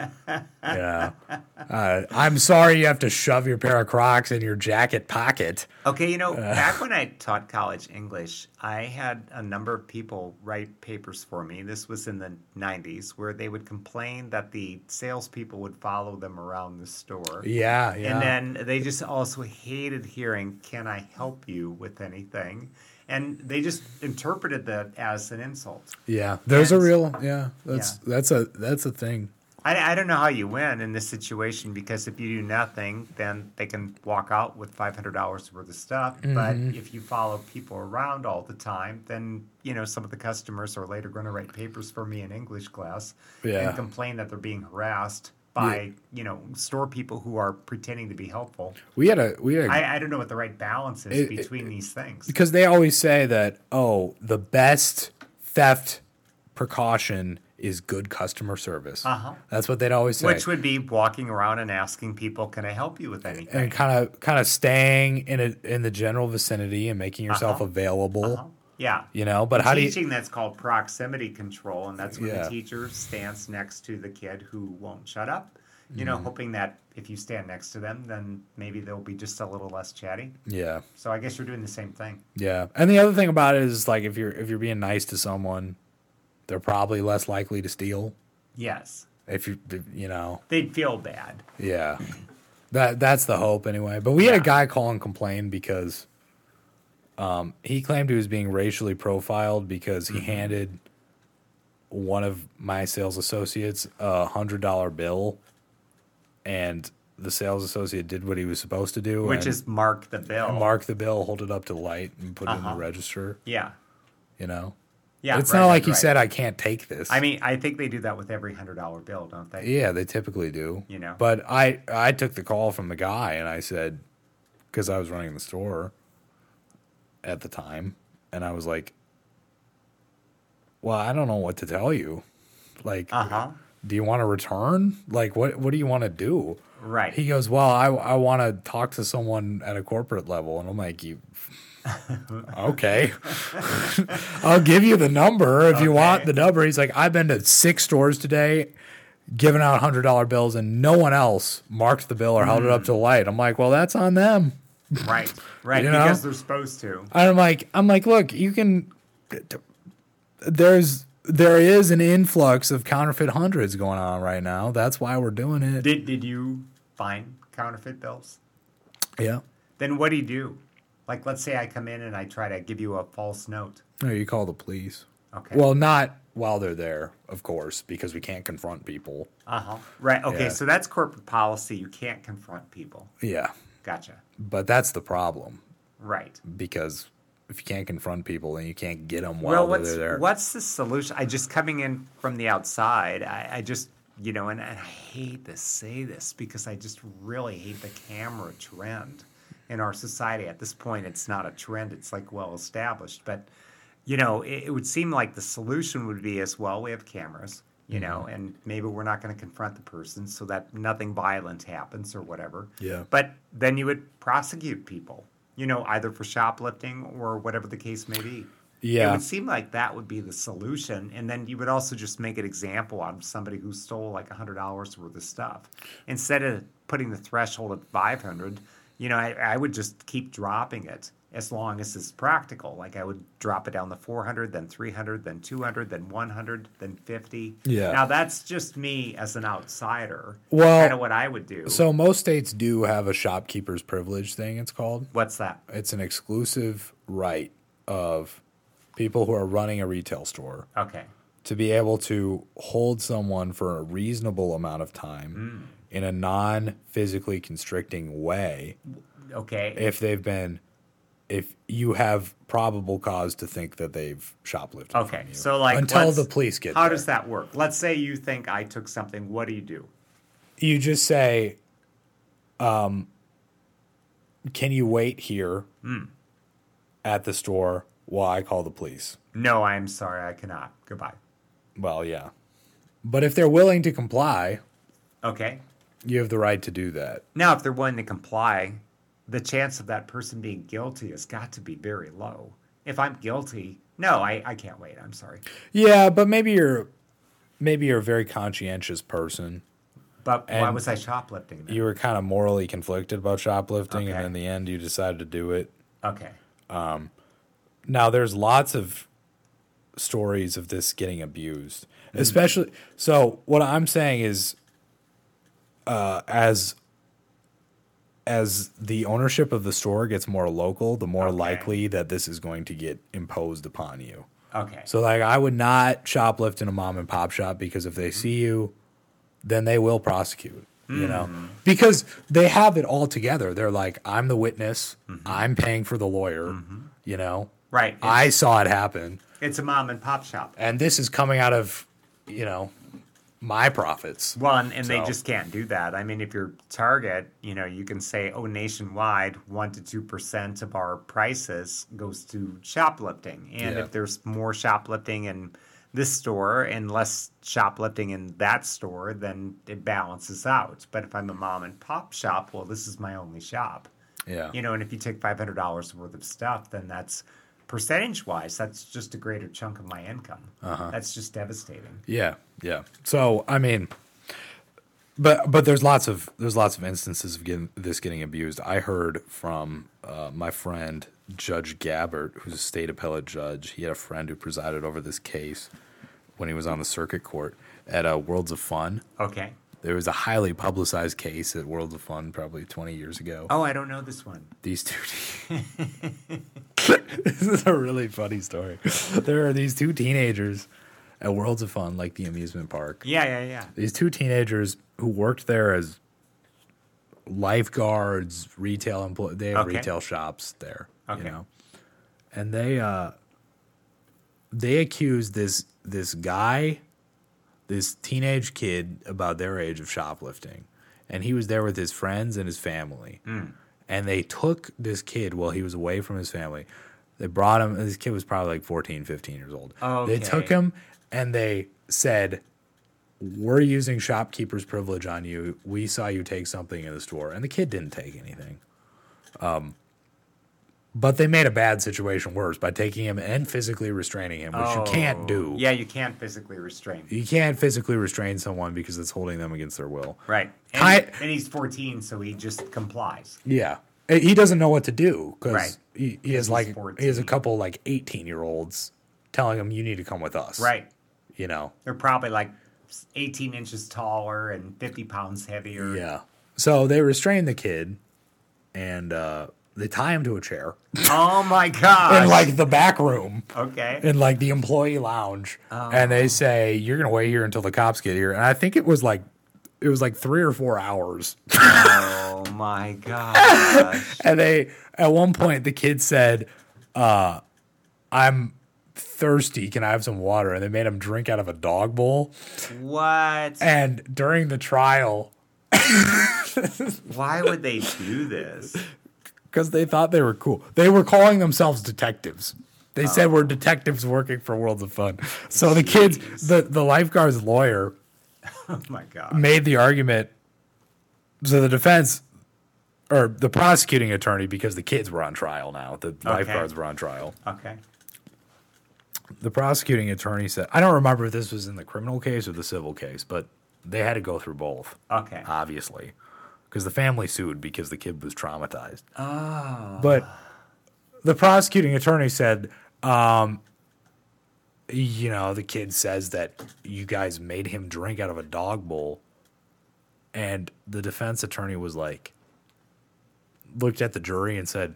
I'm sorry you have to shove your pair of Crocs in your jacket pocket. Okay, back when I taught college English, I had a number of people write papers for me. This was in the 90s, where they would complain that the salespeople would follow them around the store. Yeah. And then they just also hated hearing, "Can I help you with anything?" And they just interpreted that as an insult. Yeah, there's a real that's a thing. I don't know how you win in this situation, because if you do nothing, then they can walk out with $500 worth of stuff. But if you follow people around all the time, then some of the customers are later going to write papers for me in English class and complain that they're being harassed by store people who are pretending to be helpful. I don't know what the right balance is between these things, because they always say that the best theft precaution is good customer service. That's what they'd always say, which would be walking around and asking people, "Can I help you with anything?" and kind of staying in the general vicinity and making yourself available. Yeah. But how teaching that's called proximity control, and that's when the teacher stands next to the kid who won't shut up, hoping that if you stand next to them, then maybe they'll be just a little less chatty. Yeah. So I guess you're doing the same thing. Yeah. And the other thing about it is, like, if you're being nice to someone, they're probably less likely to steal. Yes. If they'd feel bad. Yeah. That's the hope anyway. But we had a guy call and complain because he claimed he was being racially profiled because he handed one of my sales associates a $100 bill, and the sales associate did what he was supposed to do, which is mark the bill. Mark the bill, hold it up to the light, and put it in the register. Yeah. Yeah, it's not like he said, "I can't take this." I mean, I think they do that with every $100 bill, don't they? Yeah, they typically do. But I took the call from the guy, and I said, because I was running the store at the time, and I was like, "Well, I don't know what to tell you. Like, do you want to return? Like, what do you want to do?" Right. He goes, "Well, I want to talk to someone at a corporate level," and I'm like, "You." Okay. I'll give you the number if you want the number. He's like, "I've been to 6 stores today, giving out $100 bills, and no one else marked the bill or held it up to the light." I'm like, "Well, that's on them." Right. Because they're supposed to. I'm like, look, you can. There is an influx of counterfeit hundreds going on right now. That's why we're doing it. Did you find counterfeit bills? Yeah. Then what do you do? Like, let's say I come in and I try to give you a false note. No, you call the police. Okay. Well, not while they're there, of course, because we can't confront people. Right. Okay. Yeah. So that's corporate policy. You can't confront people. Yeah. Gotcha. But that's the problem. Right. Because if you can't confront people, then you can't get them while they're there. What's the solution? I just coming in from the outside, I just, and I hate to say this because I just really hate the camera trend in our society. At this point, it's not a trend. It's like well established. But, it would seem like the solution would be as well, we have cameras, and maybe we're not going to confront the person so that nothing violent happens or whatever. Yeah. But then you would prosecute people, either for shoplifting or whatever the case may be. Yeah. It would seem like that would be the solution. And then you would also just make an example out of somebody who stole like $100 worth of stuff. Instead of putting the threshold at 500, I would just keep dropping it as long as it's practical. Like I would drop it down to 400, then 300, then 200, then 100, then 50. Yeah. Now that's just me as an outsider. Well, kind of what I would do. So most states do have a shopkeeper's privilege thing, it's called. What's that? It's an exclusive right of people who are running a retail store. Okay. To be able to hold someone for a reasonable amount of time in a non-physically constricting way. Okay. If you have probable cause to think that they've shoplifted from you. So like until the police get there. How does that work? Let's say you think I took something. What do you do? You just say, can you wait here at the store Well, I call the police. No, I'm sorry, I cannot. Goodbye. Well, yeah. But if they're willing to comply, Okay. you have the right to do that. Now, if they're willing to comply, the chance of that person being guilty has got to be very low. If I'm guilty, no, I can't wait. I'm sorry. Yeah, but maybe you're a very conscientious person. But why And was I shoplifting then? You were kind of morally conflicted about shoplifting, Okay. and in the end, you decided to do it. Okay. Now, there's lots of stories of this getting abused, especially. So, what I'm saying is, as the ownership of the store gets more local, the more Okay. likely that this is going to get imposed upon you. Okay. So, like, I would not shoplift in a mom and pop shop because if they see you, then they will prosecute. You know, because they have it all together. They're like, I'm the witness. I'm paying for the lawyer. You know, Right. I saw it happen, It's a mom and pop shop. and this is coming out of, my profits. Well, and they So- just can't do that. I mean, if you're Target, you can say, oh, nationwide, 1% to 2% of our prices goes to shoplifting. And Yeah. if there's more shoplifting in this store and less shoplifting in that store, then it balances out. But if I'm a mom and pop shop, well, this is my only shop. Yeah. And if you take $500 worth of stuff, then that's percentage-wise, that's just a greater chunk of my income. That's just devastating. Yeah. Yeah. So I mean, but there's lots of instances of getting abused. I heard from my friend Judge Gabbert, who's a state appellate judge. He had a friend who presided over this case when he was on the circuit court at Worlds of Fun. Okay. There was a highly publicized case at Worlds of Fun probably 20 years ago. Oh, I don't know this one. These two. This is a really funny story. There are these two teenagers at Worlds of Fun, like the amusement park. Yeah. These two teenagers who worked there as lifeguards, retail employees. They have Okay. retail shops there, Okay. And they accused this guy, this teenage kid about their age, of shoplifting, and he was there with his friends and his family. And they took this kid while he was away from his family. They brought him. This kid was probably like 14, 15 years old. Okay. They took him and they said, we're using shopkeeper's privilege on you. We saw you take something in the store. And the kid didn't take anything. But they made a bad situation worse by taking him and physically restraining him, which you can't do. Yeah, you can't physically restrain. You can't physically restrain someone because it's holding them against their will. Right. Ty- And he's 14, so he just complies. Yeah. He doesn't know what to do because Right. he has he's like he has a 14. couple like 18-year-olds telling him you need to come with us. Right. They're probably like 18 inches taller and 50 pounds heavier. Yeah. So they restrain the kid and they tie him to a chair Oh my gosh. in like the back room Okay. in like the employee lounge. And they say, you're going to wait here until the cops get here. And I think it was like 3 or 4 hours. Oh my gosh. And at one point, the kid said, I'm thirsty. Can I have some water? And they made him drink out of a dog bowl. What? And during the trial, Why would they do this? because they thought they were cool, they were calling themselves detectives. They said we're detectives working for Worlds of Fun. So the kids, the lifeguard's lawyer Oh my god. made the argument. So the defense, or the prosecuting attorney, because the kids were on trial now, the lifeguards were on trial. Okay. The prosecuting attorney said, I don't remember if this was in the criminal case or the civil case, but they had to go through both, Okay. obviously, because the family sued because the kid was traumatized. Oh. But the prosecuting attorney said, the kid says that you guys made him drink out of a dog bowl. And the defense attorney was like, looked at the jury and said,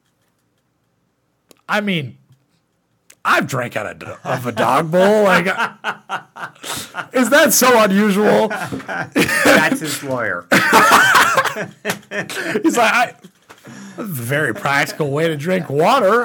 I mean, I've drank out of a dog bowl. Like, is that so unusual? That's his lawyer. He's like, that's a very practical way to drink water.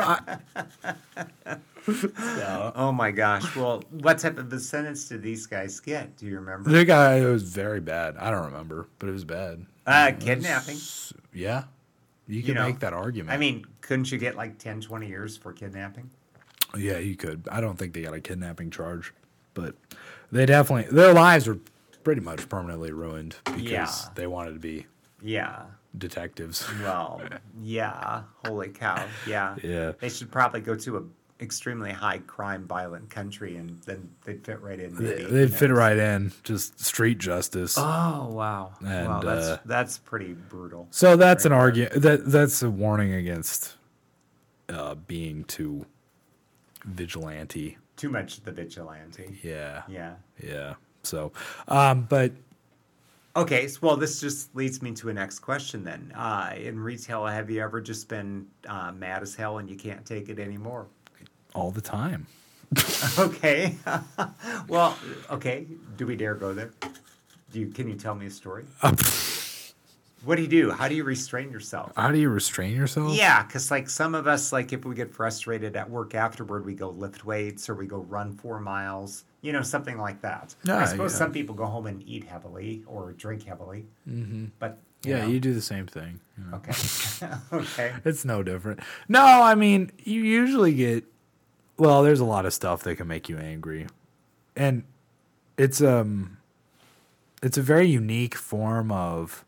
Oh my gosh. Well, what type of a sentence did these guys get? Do you remember? The guy, it was very bad. I don't remember, but it was bad. Kidnapping. Yeah. You can make that argument. I mean, couldn't you get like 10, 20 years for kidnapping? Yeah, you could. I don't think they got a kidnapping charge, but they definitely their lives were pretty much permanently ruined because Yeah. they wanted to be Yeah. detectives. Well, yeah. Holy cow. Yeah. Yeah. They should probably go to a extremely high crime, violent country, and then they'd fit right in. Maybe. They'd fit right in, just street justice. Oh wow! And, wow, that's pretty brutal. So that's Right an there. argument. That's a warning against being too vigilante. Too much of the vigilante. Yeah. Yeah. So, but Okay. Well, this just leads me to a next question then. In retail, have you ever just been mad as hell and you can't take it anymore? all the time. Okay. Well, okay. Do we dare go there? Can you tell me a story? What do you do? How do you restrain yourself? How do you restrain yourself? Yeah, because like some of us, like if we get frustrated at work afterward, we go lift weights or we go run 4 miles, something like that. Yeah, I suppose yeah. some people go home and eat heavily or drink heavily. Mm-hmm. But Yeah, you do the same thing. you know. Okay. Okay. It's no different. No, I mean, you usually get, well, there's a lot of stuff that can make you angry. And it's a very unique form of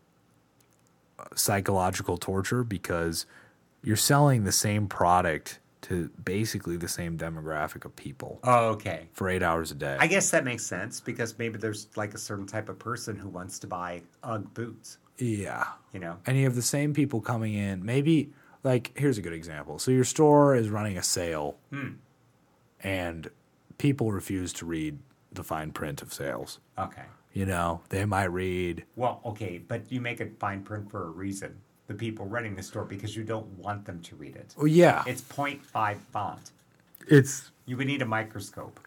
psychological torture because you're selling the same product to basically the same demographic of people Oh, okay. for 8 hours a day. I guess that makes sense because maybe there's like a certain type of person who wants to buy UGG boots, Yeah. And you have the same people coming in. Maybe, like, here's a good example. So your store is running a sale, and people refuse to read the fine print of sales. Okay. They might read, Well, okay, but you make it fine print for a reason. The people running the store because you don't want them to read it. oh, yeah, It's 0.5 font. it's, You would need a microscope.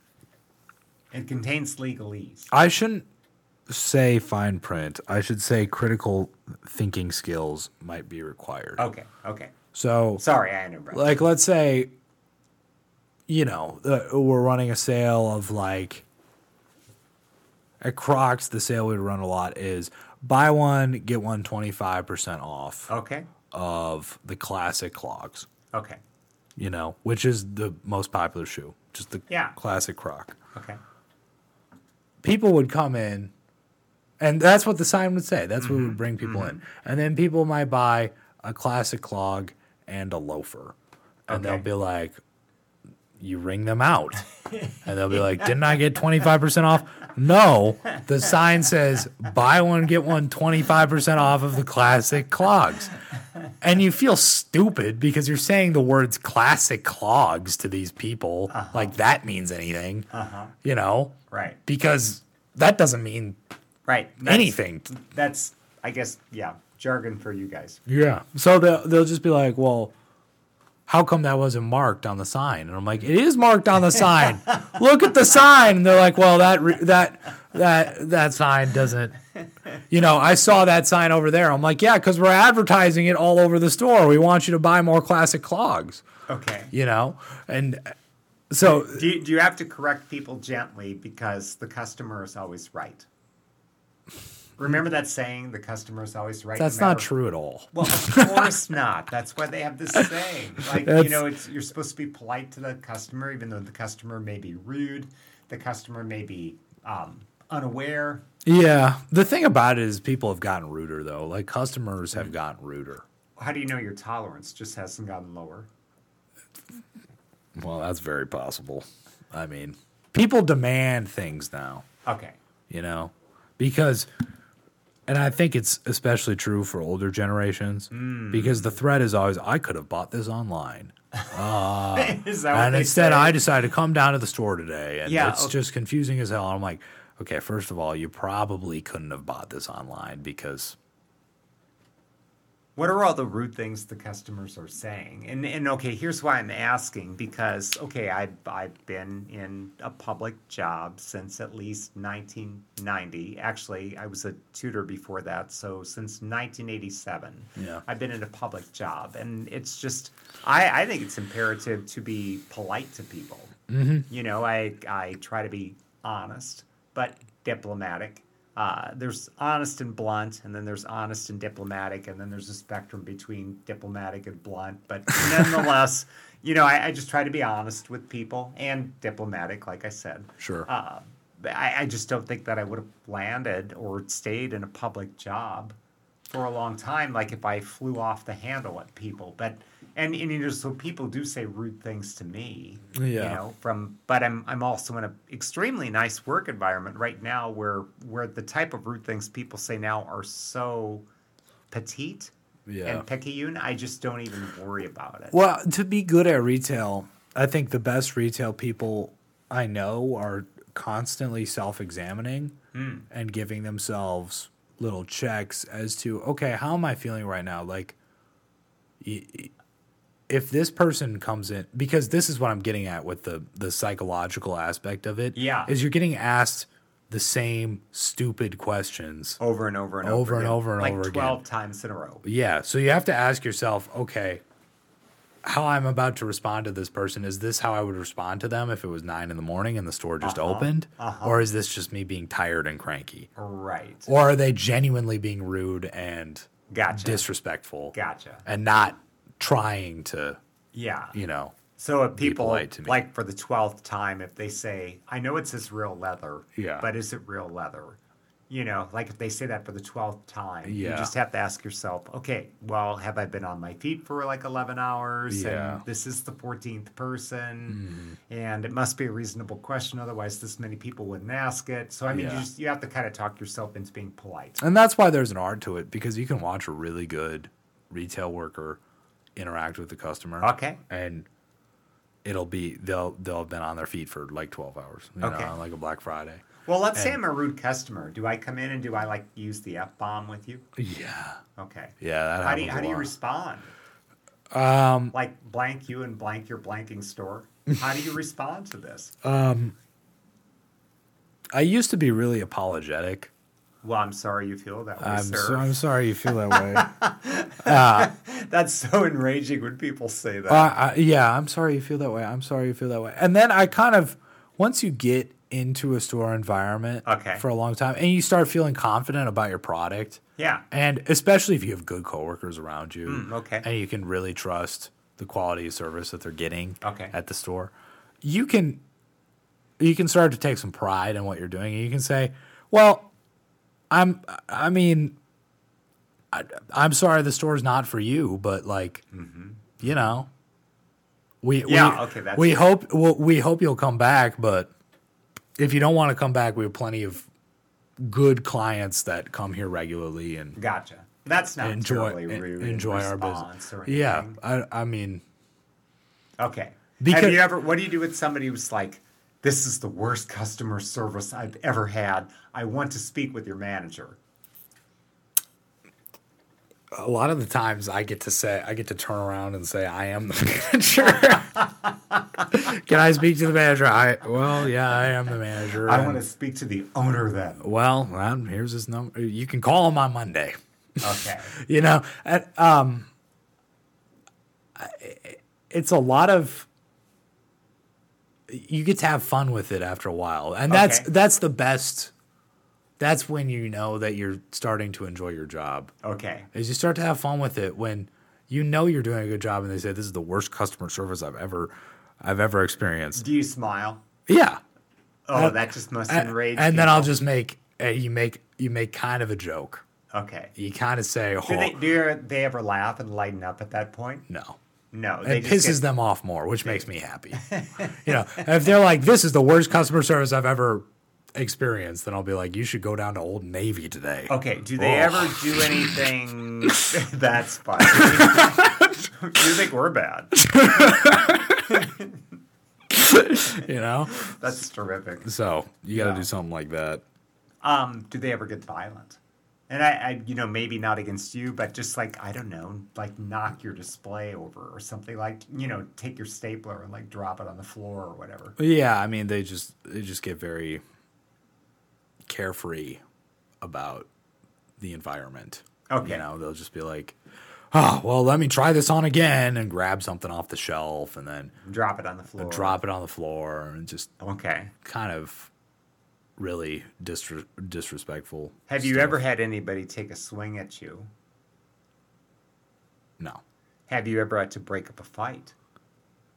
It contains legalese. I shouldn't say fine print. I should say critical thinking skills might be required. Okay, okay. So, Sorry, I interrupted. like, let's say, we're running a sale of, like, at Crocs, the sale we run a lot is buy one, get one 25% off Okay, of the classic clogs, okay, which is the most popular shoe, just the Yeah. classic Croc. okay. People would come in, and that's what the sign would say. That's what would bring people in. And then people might buy a classic clog and a loafer. And they'll Okay. be like, you ring them out. And they'll be like, didn't I get 25% off? No. The sign says, buy one, get one 25% off of the classic clogs. And you feel stupid because you're saying the words classic clogs to these people like that means anything, Right, because that doesn't mean right. anything. That's, I guess, yeah, jargon for you guys. Yeah. So they'll just be like, well, how come that wasn't marked on the sign? And I'm like, it is marked on the sign. Look at the sign. And they're like, well, that sign doesn't, I saw that sign over there. I'm like, yeah, because we're advertising it all over the store. We want you to buy more classic clogs, Okay. And so Do you have to correct people gently because the customer is always right? Remember that saying, the customer is always right? that's no not matter- true at all. Well, of course not. That's why they have this saying. Like, you're supposed to be polite to the customer, even though the customer may be rude. The customer may be unaware. Yeah. The thing about it is people have gotten ruder, though. Like, customers have gotten ruder. How do you know your tolerance just hasn't gotten lower? Well, that's very possible. I mean, people demand things now, Okay. because, and I think it's especially true for older generations, because the threat is always, I could have bought this online. Is that what And they instead, say? I decided to come down to the store today, and Yeah, it's okay. just confusing as hell. I'm like, okay, first of all, you probably couldn't have bought this online because, What are all the rude things the customers are saying? And okay, here's why I'm asking because okay, I've been in a public job since at least 1990. Actually, I was a tutor before that, so since 1987. Yeah. I've been in a public job, and it's just I think it's imperative to be polite to people. Mm-hmm. I try to be honest but diplomatic. There's honest and blunt, and then there's honest and diplomatic, and then there's a spectrum between diplomatic and blunt. But nonetheless, I just try to be honest with people and diplomatic, like I said. Sure. But I just don't think that I would have landed or stayed in a public job for a long time, like if I flew off the handle at people. But so people do say rude things to me. Yeah. But I'm also in an extremely nice work environment right now where the type of rude things people say now are so petite and picayune. I just don't even worry about it. Well, to be good at retail, I think the best retail people I know are constantly self-examining and giving themselves little checks as to, okay, how am I feeling right now? Like, if this person comes in, because this is what I'm getting at with the psychological aspect of it, is you're getting asked the same stupid questions over and over and over again. like 12 times in a row. Yeah, so you have to ask yourself, okay, how I'm about to respond to this person, is this how I would respond to them if it was 9 a.m. and the store just opened? Or is this just me being tired and cranky? Right. Or are they genuinely being rude and disrespectful? Gotcha. And not trying to, So if people, polite to me. like for the 12th time, if they say, I know it says real leather, Yeah. but is it real leather? Like if they say that for the 12th time, you Yeah. just have to ask yourself, okay, well, have I been on my feet for like 11 hours? Yeah. And this is the 14th person, and it must be a reasonable question. Otherwise, this many people wouldn't ask it. So, I mean, you have to kind of talk yourself into being polite. And that's why there's an art to it, because you can watch a really good retail worker interact with the customer. Okay. And it'll be, they'll have been on their feet for like 12 hours, on like a Black Friday. Well, let's say I'm a rude customer. Do I come in and do I like use the F-bomb with you? Yeah. Okay. Yeah, that How do happens you a lot. respond? Like blank you and blank your blanking store. How do you respond to this? I used to be really apologetic. Well, I'm sorry you feel that way, sir. I'm sorry you feel that way. That's so enraging when people say that. I'm sorry you feel that way. I'm sorry you feel that way. And then I kind of, once you get into a store environment for a long time and you start feeling confident about your product. Yeah. And especially if you have good coworkers around you. Okay. And you can really trust the quality of service that they're getting at the store. You can start to take some pride in what you're doing, and you can say, well, I'm sorry the store's not for you, but like, we hope you'll come back, but if you don't want to come back, we have plenty of good clients that come here regularly and gotcha. That's not enjoy our business. Yeah, I mean, okay. Have you ever? What do you do with somebody who's like, "This is the worst customer service I've ever had. I want to speak with your manager." A lot of the times I get to turn around and say, I am the manager. Can I speak to the manager? I am the manager. I want to speak to the owner then. Well, here's his number. You can call him on Monday. Okay. It's a lot of, you get to have fun with it after a while. And that's the best. That's when you know that you're starting to enjoy your job. Okay. Is you start to have fun with it when you know you're doing a good job and they say, this is the worst customer service I've ever experienced. Do you smile? Yeah. Oh, that just must enrage And people. then I'll just make you make kind of a joke. Okay. You kind of say, do they ever laugh and lighten up at that point? No. No. It pisses them off more, which makes me happy. If they're like, this is the worst customer service I've ever experienced, then I'll be like, you should go down to Old Navy today. Okay. Do they ever do anything that's funny? You think we're bad? That's terrific. So you got to do something like that. Do they ever get violent? And I maybe not against you, but just like, I don't know, like knock your display over or something, like, take your stapler and like drop it on the floor or whatever. Yeah. I mean, they just get very carefree about the environment. Okay. They'll just be like, oh, well, let me try this on again, and grab something off the shelf and then drop it on the floor. And just kind of really disrespectful. Have you ever had anybody take a swing at you? No. Have you ever had to break up a fight?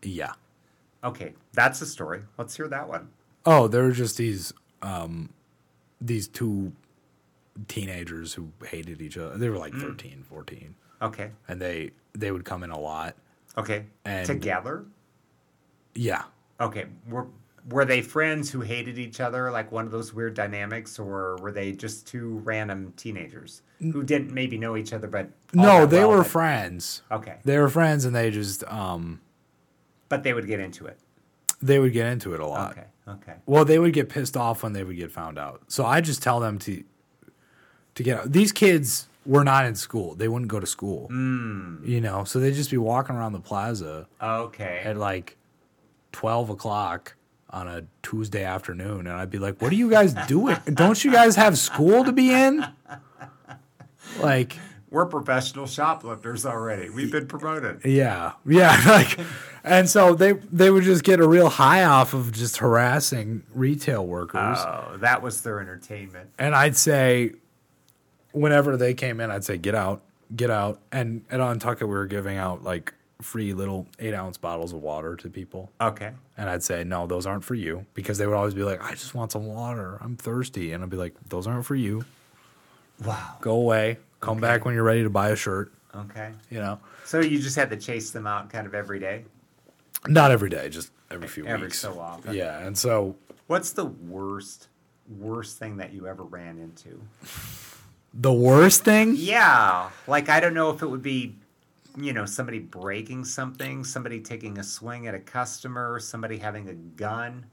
Yeah. Okay, that's a story. Let's hear that one. Oh, there were just these two teenagers who hated each other. They were like 13, 14. Okay. And they would come in a lot. Okay. And Together? yeah. Okay. Were they friends who hated each other, like one of those weird dynamics, or were they just two random teenagers who didn't maybe know each other, but No, they were friends. Okay. They were friends, and they just But they would get into it. they would get into it a lot. Okay. Okay. Well, they would get pissed off when they would get found out. So I just tell them to get out. These kids were not in school. They wouldn't go to school. You know, so they'd just be walking around the plaza Okay. at like 12 o'clock on a Tuesday afternoon. And I'd be like, what are you guys doing? Don't you guys have school to be in? Like, We're professional shoplifters already. We've been promoted. yeah. Like, and so they would just get a real high off of just harassing retail workers. Oh, that was their entertainment. And I'd say, whenever they came in, I'd say, get out. And at Untucket, we were giving out like free little 8-ounce bottles of water to people. Okay. And I'd say, no, those aren't for you. Because they would always be like, I just want some water. I'm thirsty. And I'd be like, those aren't for you. Wow. Go away. Come back when you're ready to buy a shirt. Okay. You know? So you just had to chase them out kind of every day? Not every day, just every few Every weeks. so often. Yeah. And so What's the worst thing that you ever ran into? the worst thing? Yeah. Like, I don't know if it would be, somebody breaking something, somebody taking a swing at a customer, somebody having a gun.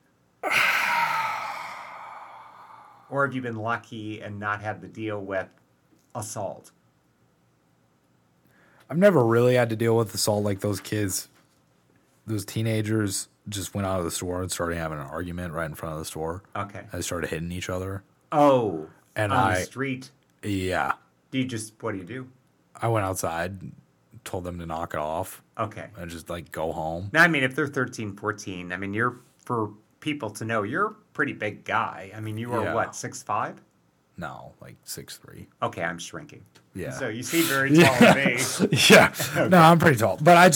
Or have you been lucky and not had to deal with assault? I've never really had to deal with assault like those kids. Those teenagers just went out of the store and started having an argument right in front of the store. Okay. And they started hitting each other. Oh, And on the street. Yeah. What do you do? I went outside, told them to knock it off, Okay. and just like go home. Now, I mean, if they're 13, 14, I mean, for people to know, you're a pretty big guy. I mean, you are Yeah. what, 6'5"? No, like 6'3". Okay, I'm shrinking. Yeah. So you seem very tall to me. Yeah. No, I'm pretty tall. But I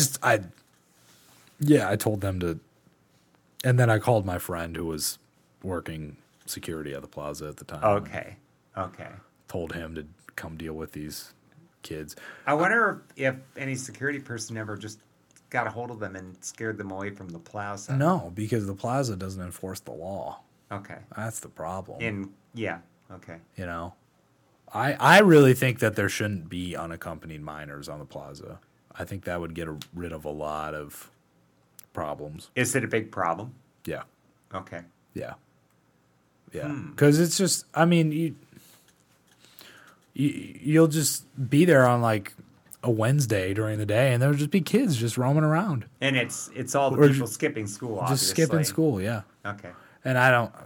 told them to, and then I called my friend who was working security at the plaza at the time. Okay. Told him to come deal with these kids. I wonder if any security person ever just got a hold of them and scared them away from the plaza. No, because the plaza doesn't enforce the law. Okay. That's the problem. Okay. You know, I really think that there shouldn't be unaccompanied minors on the plaza. I think that would get rid of a lot of problems. Is it a big problem? Yeah. Okay. Yeah. Because it's just, I mean, you'll just be there on like a Wednesday during the day, and there'll just be kids just roaming around. And it's all the Or people skipping school, obviously. Just skipping school, yeah. Okay. And I don't,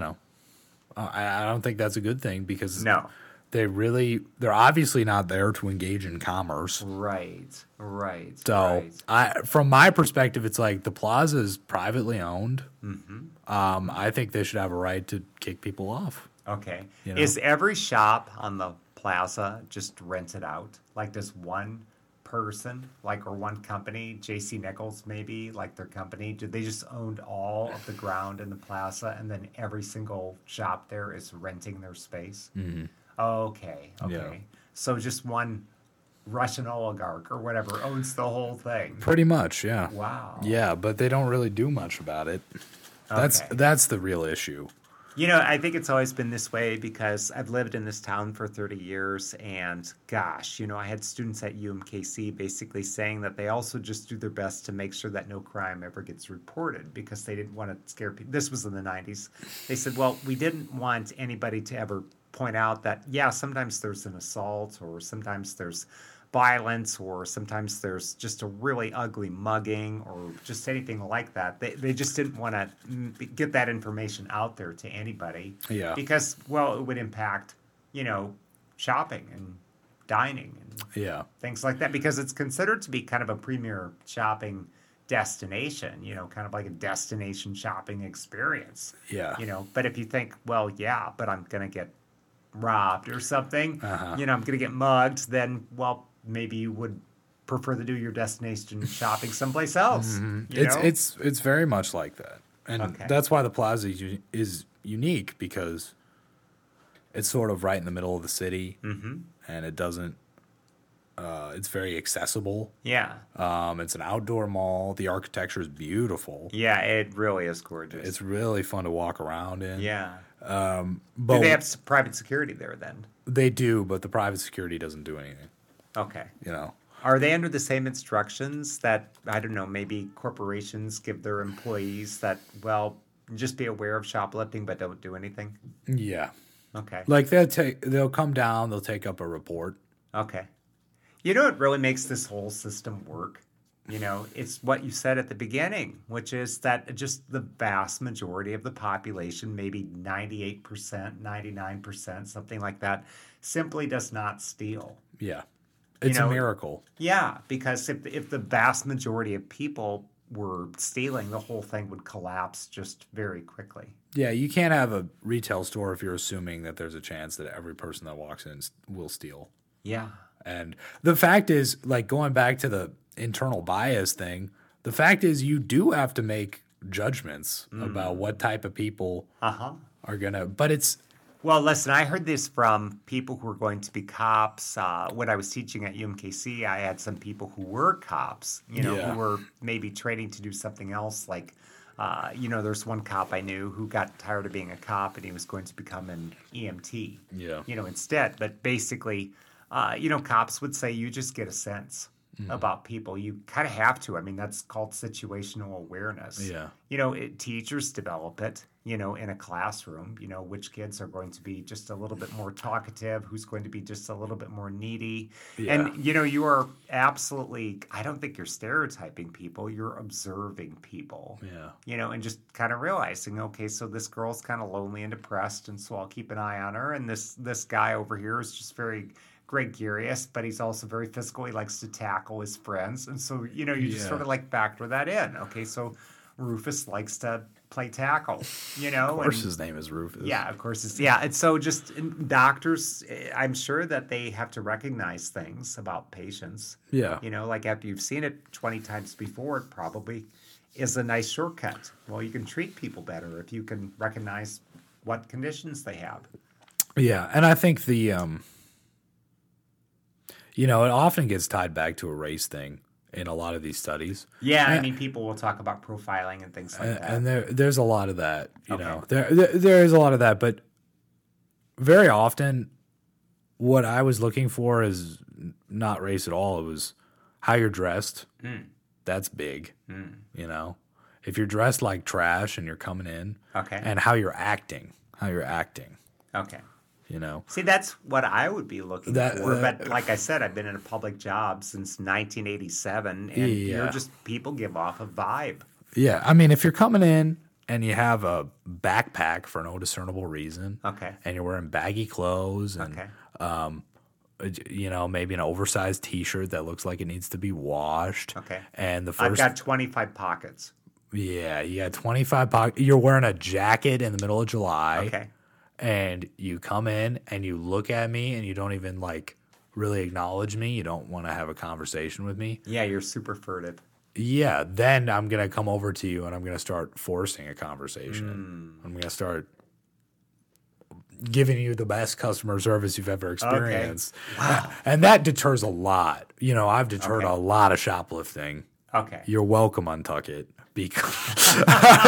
I don't think that's a good thing because No. they're obviously not there to engage in commerce. Right. So from my perspective, it's like the plaza is privately owned. Mm-hmm. I think they should have a right to kick people off. Okay. You know? Is every shop on the plaza just rented out? Like, does one person, or one company, J.C. Nichols maybe, like their company, do they just own all of the ground in the plaza and then every single shop there is renting their space? Mm-hmm. Okay. Yeah. So just one Russian oligarch or whatever owns the whole thing. Pretty much, yeah. Wow. Yeah, but they don't really do much about it. Okay. That's the real issue. I think it's always been this way because I've lived in this town for 30 years and gosh, I had students at UMKC basically saying that they also just do their best to make sure that no crime ever gets reported because they didn't want to scare people. This was in the 90s. They said, well, we didn't want anybody to ever point out that, yeah, sometimes there's an assault or sometimes there's violence or sometimes there's just a really ugly mugging or just anything like that. They just didn't want to get that information out there to anybody. Yeah. Because, well, it would impact, shopping and dining and things like that because it's considered to be kind of a premier shopping destination, kind of like a destination shopping experience. Yeah. But if you think, well, yeah, but I'm going to get robbed or something, I'm going to get mugged, then, well, maybe you would prefer to do your destination shopping someplace else. You know? It's very much like that, and Okay. that's why the plaza is unique, because it's sort of right in the middle of the city, and it doesn't. It's very accessible. Yeah. It's an outdoor mall. The architecture is beautiful. Yeah, it really is gorgeous. It's really fun to walk around in. yeah. But Do they have private security there then? they do, but the private security doesn't do anything. Okay. You know. Are they under the same instructions that, I don't know, maybe corporations give their employees that, well, just be aware of shoplifting but don't do anything? Yeah. Okay. Like they'll come down, they'll take up a report. Okay. You know what really makes this whole system work? You know, it's what you said at the beginning, which is that just the vast majority of the population, maybe 98%, 99%, something like that, simply does not steal. Yeah. It's know, a miracle. Yeah, because if the vast majority of people were stealing, the whole thing would collapse just very quickly. Yeah, you can't have a retail store if you're assuming that there's a chance that every person that walks in will steal. Yeah. And the fact is, like, going back to the internal bias thing, the fact is you do have to make judgments about what type of people are going to, but it's, Well, listen, I heard this from people who were going to be cops. When I was teaching at UMKC, I had some people who were cops, you know, Yeah. who were maybe training to do something else. Like, you know, there's one cop I knew who got tired of being a cop and he was going to become an EMT, Yeah. you know, instead. But basically, you know, cops would say you just get a sense about people. You kind of have to. I mean, that's called situational awareness. Yeah. You know, teachers develop it, you know, in a classroom, you know, which kids are going to be just a little bit more talkative, who's going to be just a little bit more needy. Yeah. And, you know, you are absolutely, I don't think you're stereotyping people, you're observing people. yeah. You know, and just kind of realizing, okay, so this girl's kind of lonely and depressed, and so I'll keep an eye on her. And this guy over here is just very gregarious, but he's also very physical. He likes to tackle his friends. And so, you know, you just Yeah. sort of like factor that in. Okay, so Rufus likes to play tackle, you know. Of course and, his name is Rufus. yeah, of course. And so just doctors, I'm sure that they have to recognize things about patients. Yeah. You know, like after you've seen it 20 times before, it probably is a nice shortcut. Well, you can treat people better if you can recognize what conditions they have. Yeah. And I think you know, it often gets tied back to a race thing in a lot of these studies. Yeah, I And- mean, people will talk about profiling and things like that. And there's a lot of that, you Okay. know. There is a lot of that, but very often what I was looking for is not race at all. It was how you're dressed. That's big, you know. If you're dressed like trash and you're coming in, Okay. and how you're acting, Okay. you know. See, that's what I would be looking That- for. But like I said, I've been in a public job since 1987, and Yeah. people give off a vibe. Yeah, I mean, if you're coming in and you have a backpack for no discernible reason, Okay. and you're wearing baggy clothes and Okay. you know, maybe an oversized T-shirt that looks like it needs to be washed. Okay. And the I've first, got 25 pockets. yeah, you got 25 pockets. You're wearing a jacket in the middle of July. Okay. And you come in and you look at me and you don't even like really acknowledge me. You don't want to have a conversation with me. Yeah, you're super furtive. Yeah, then I'm going to come over to you and I'm going to start forcing a conversation. I'm going to start giving you the best customer service you've ever experienced. Wow. And that deters a lot. You know, I've deterred Okay. a lot of shoplifting. Okay. You're welcome, Untuckit. Because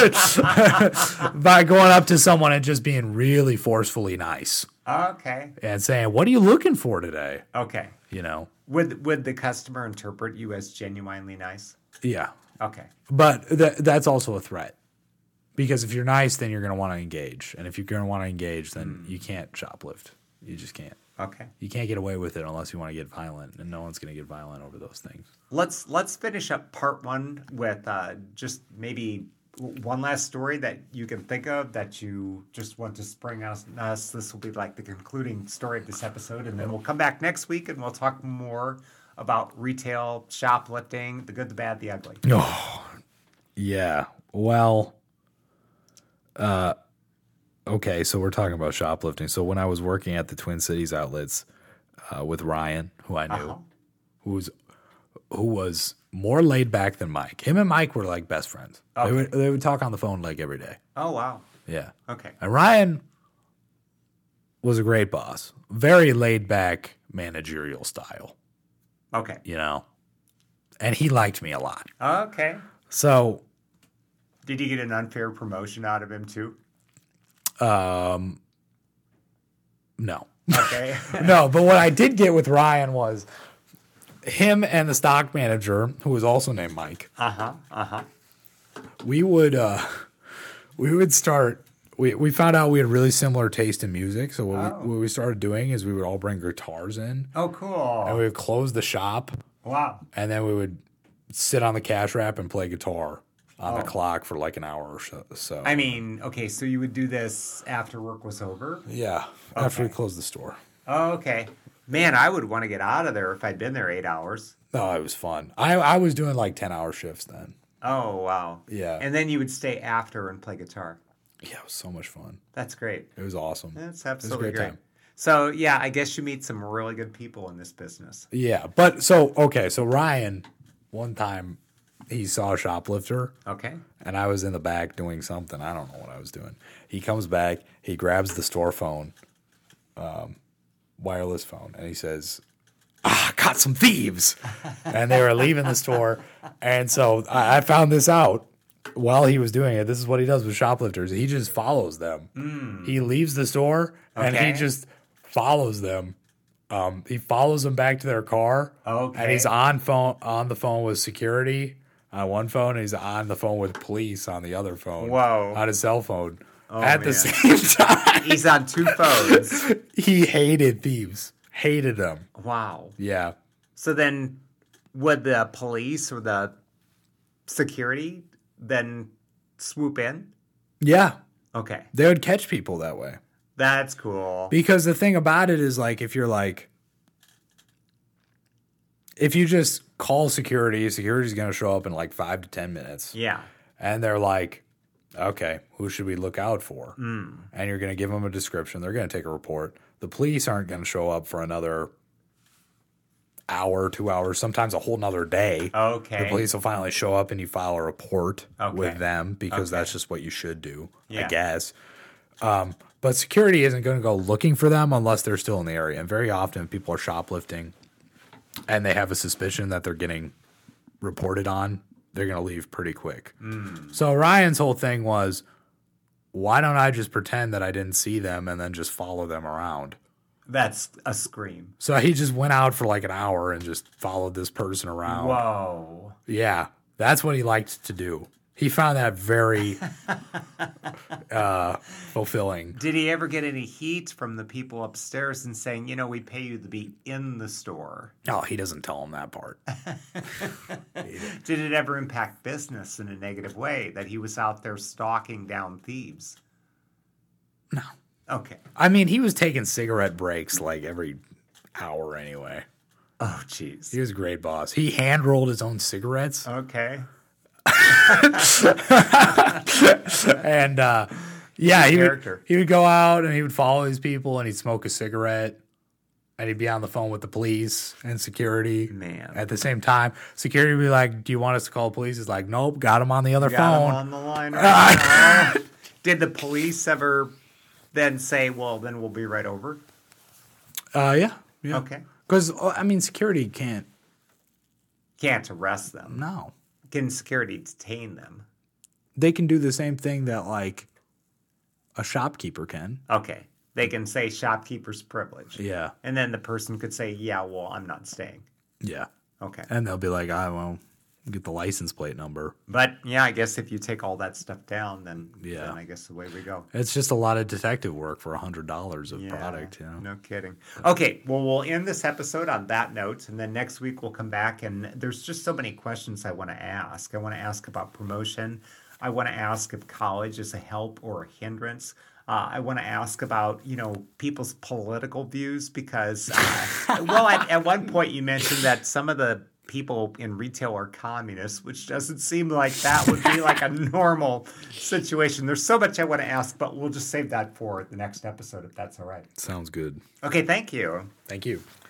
by going up to someone and just being really forcefully nice Okay. and saying, "What are you looking for today?" Okay. You know, Would the customer interpret you as genuinely nice? yeah. Okay. But that's also a threat, because if you're nice, then you're going to want to engage, and if you're going to want to engage, then you can't shoplift. You just can't. Okay. You can't get away with it unless you want to get violent, and no one's going to get violent over those things. Let's finish up part one with just maybe one last story that you can think of that you just want to spring on us. This will be like the concluding story of this episode, and then we'll come back next week and we'll talk more about retail, shoplifting, the good, the bad, the ugly. Oh, yeah. Well, okay, so we're talking about shoplifting. So when I was working at the Twin Cities outlets with Ryan, who I knew, who's who was more laid back than Mike. Him and Mike were like best friends. Okay. They would talk on the phone like every day. Oh, wow. Yeah. Okay. And Ryan was a great boss. Very laid back managerial style, Okay. you know. And he liked me a lot. Okay. So, Did you get an unfair promotion out of him, too? no. Okay. No, but what I did get with Ryan was him and the stock manager, who was also named Mike. We would start. We found out we had really similar taste in music, so what we started doing is we would all bring guitars in, Oh, cool. and we would close the shop, Wow. and then we would sit on the cash wrap and play guitar on the clock for like an hour or so. I mean, okay, so you would do this after work was over? Yeah, after we closed the store. Oh, okay. Man, I would want to get out of there if I'd been there 8 hours. No, it was fun. I was doing like 10-hour shifts then. Oh, wow. Yeah. And then you would stay after and play guitar. Yeah, it was so much fun. That's great. It was awesome. That's It was a absolutely great great. time. So, yeah, I guess you meet some really good people in this business. Yeah, but so Ryan, one time he saw a shoplifter, Okay. and I was in the back doing something. I don't know what I was doing. He comes back, he grabs the store phone, wireless phone, and he says, caught some thieves. And they were leaving the store. And so I found this out while he was doing it. This is what he does with shoplifters. He just follows them. He leaves the store and Okay. he just follows them. He follows them back to their car. Okay. And he's on the phone with security on one phone, and he's on the phone with police on the other phone. Whoa. On his cell phone. Oh, At the man. same time. He's on 2 phones. He hated thieves. Hated them. Wow. Yeah. So then would the police or the security then swoop in? Yeah. Okay. They would catch people that way. That's cool. Because the thing about it is, like, if you just call security's going to show up in like 5 to 10 minutes. Yeah. And they're like, okay, who should we look out for? And you're going to give them a description. They're going to take a report. The police aren't going to show up for another hour, 2 hours, sometimes a whole nother day. Okay. The police will finally show up and you file a report Okay. with them because Okay. that's just what you should do, I Yeah. guess. But security isn't going to go looking for them unless they're still in the area. And very often, if people are shoplifting and they have a suspicion that they're getting reported on, they're going to leave pretty quick. So Ryan's whole thing was, why don't I just pretend that I didn't see them and then just follow them around? That's a scream. So he just went out for like an hour and just followed this person around. Whoa. Yeah, that's what he liked to do. He found that very fulfilling. Did he ever get any heat from the people upstairs and saying, we pay you to be in the store? Oh, he doesn't tell him that part. Did it ever impact business in a negative way that he was out there stalking down thieves? No. Okay. I mean, he was taking cigarette breaks like every hour anyway. Oh, jeez. He was a great boss. He hand rolled his own cigarettes. Okay. And yeah, Character. he would go out and he would follow these people and he'd smoke a cigarette and he'd be on the phone with the police and security. Man. At the same time, security would be like, "Do you want us to call the police?" He's like, "Nope, got him on the other Got phone." him on the line right now. Did the police ever then say, well, then we'll be right over? Yeah. Okay. Because I mean, security can't. Can't arrest them. No, Can security detain them? they can do the same thing that like a shopkeeper can. Okay. They can say shopkeeper's privilege. Yeah. And then the person could say, yeah, well, I'm not staying. Yeah. Okay. And they'll be like, "I won't get the license plate number." But yeah, I guess if you take all that stuff down, then Yeah. I guess the way we go. It's just a lot of detective work for $100 of Yeah, product, you know. no kidding. Okay, well, we'll end this episode on that note, and then next week we'll come back, and there's just so many questions I want to ask. I want to ask about promotion. I want to ask if college is a help or a hindrance. I want to ask about, people's political views because, at one point you mentioned that some of the people in retail are communists, which doesn't seem like that would be like a normal situation. There's so much I want to ask, but we'll just save that for the next episode if that's all right. Sounds good. Okay, thank you. Thank you.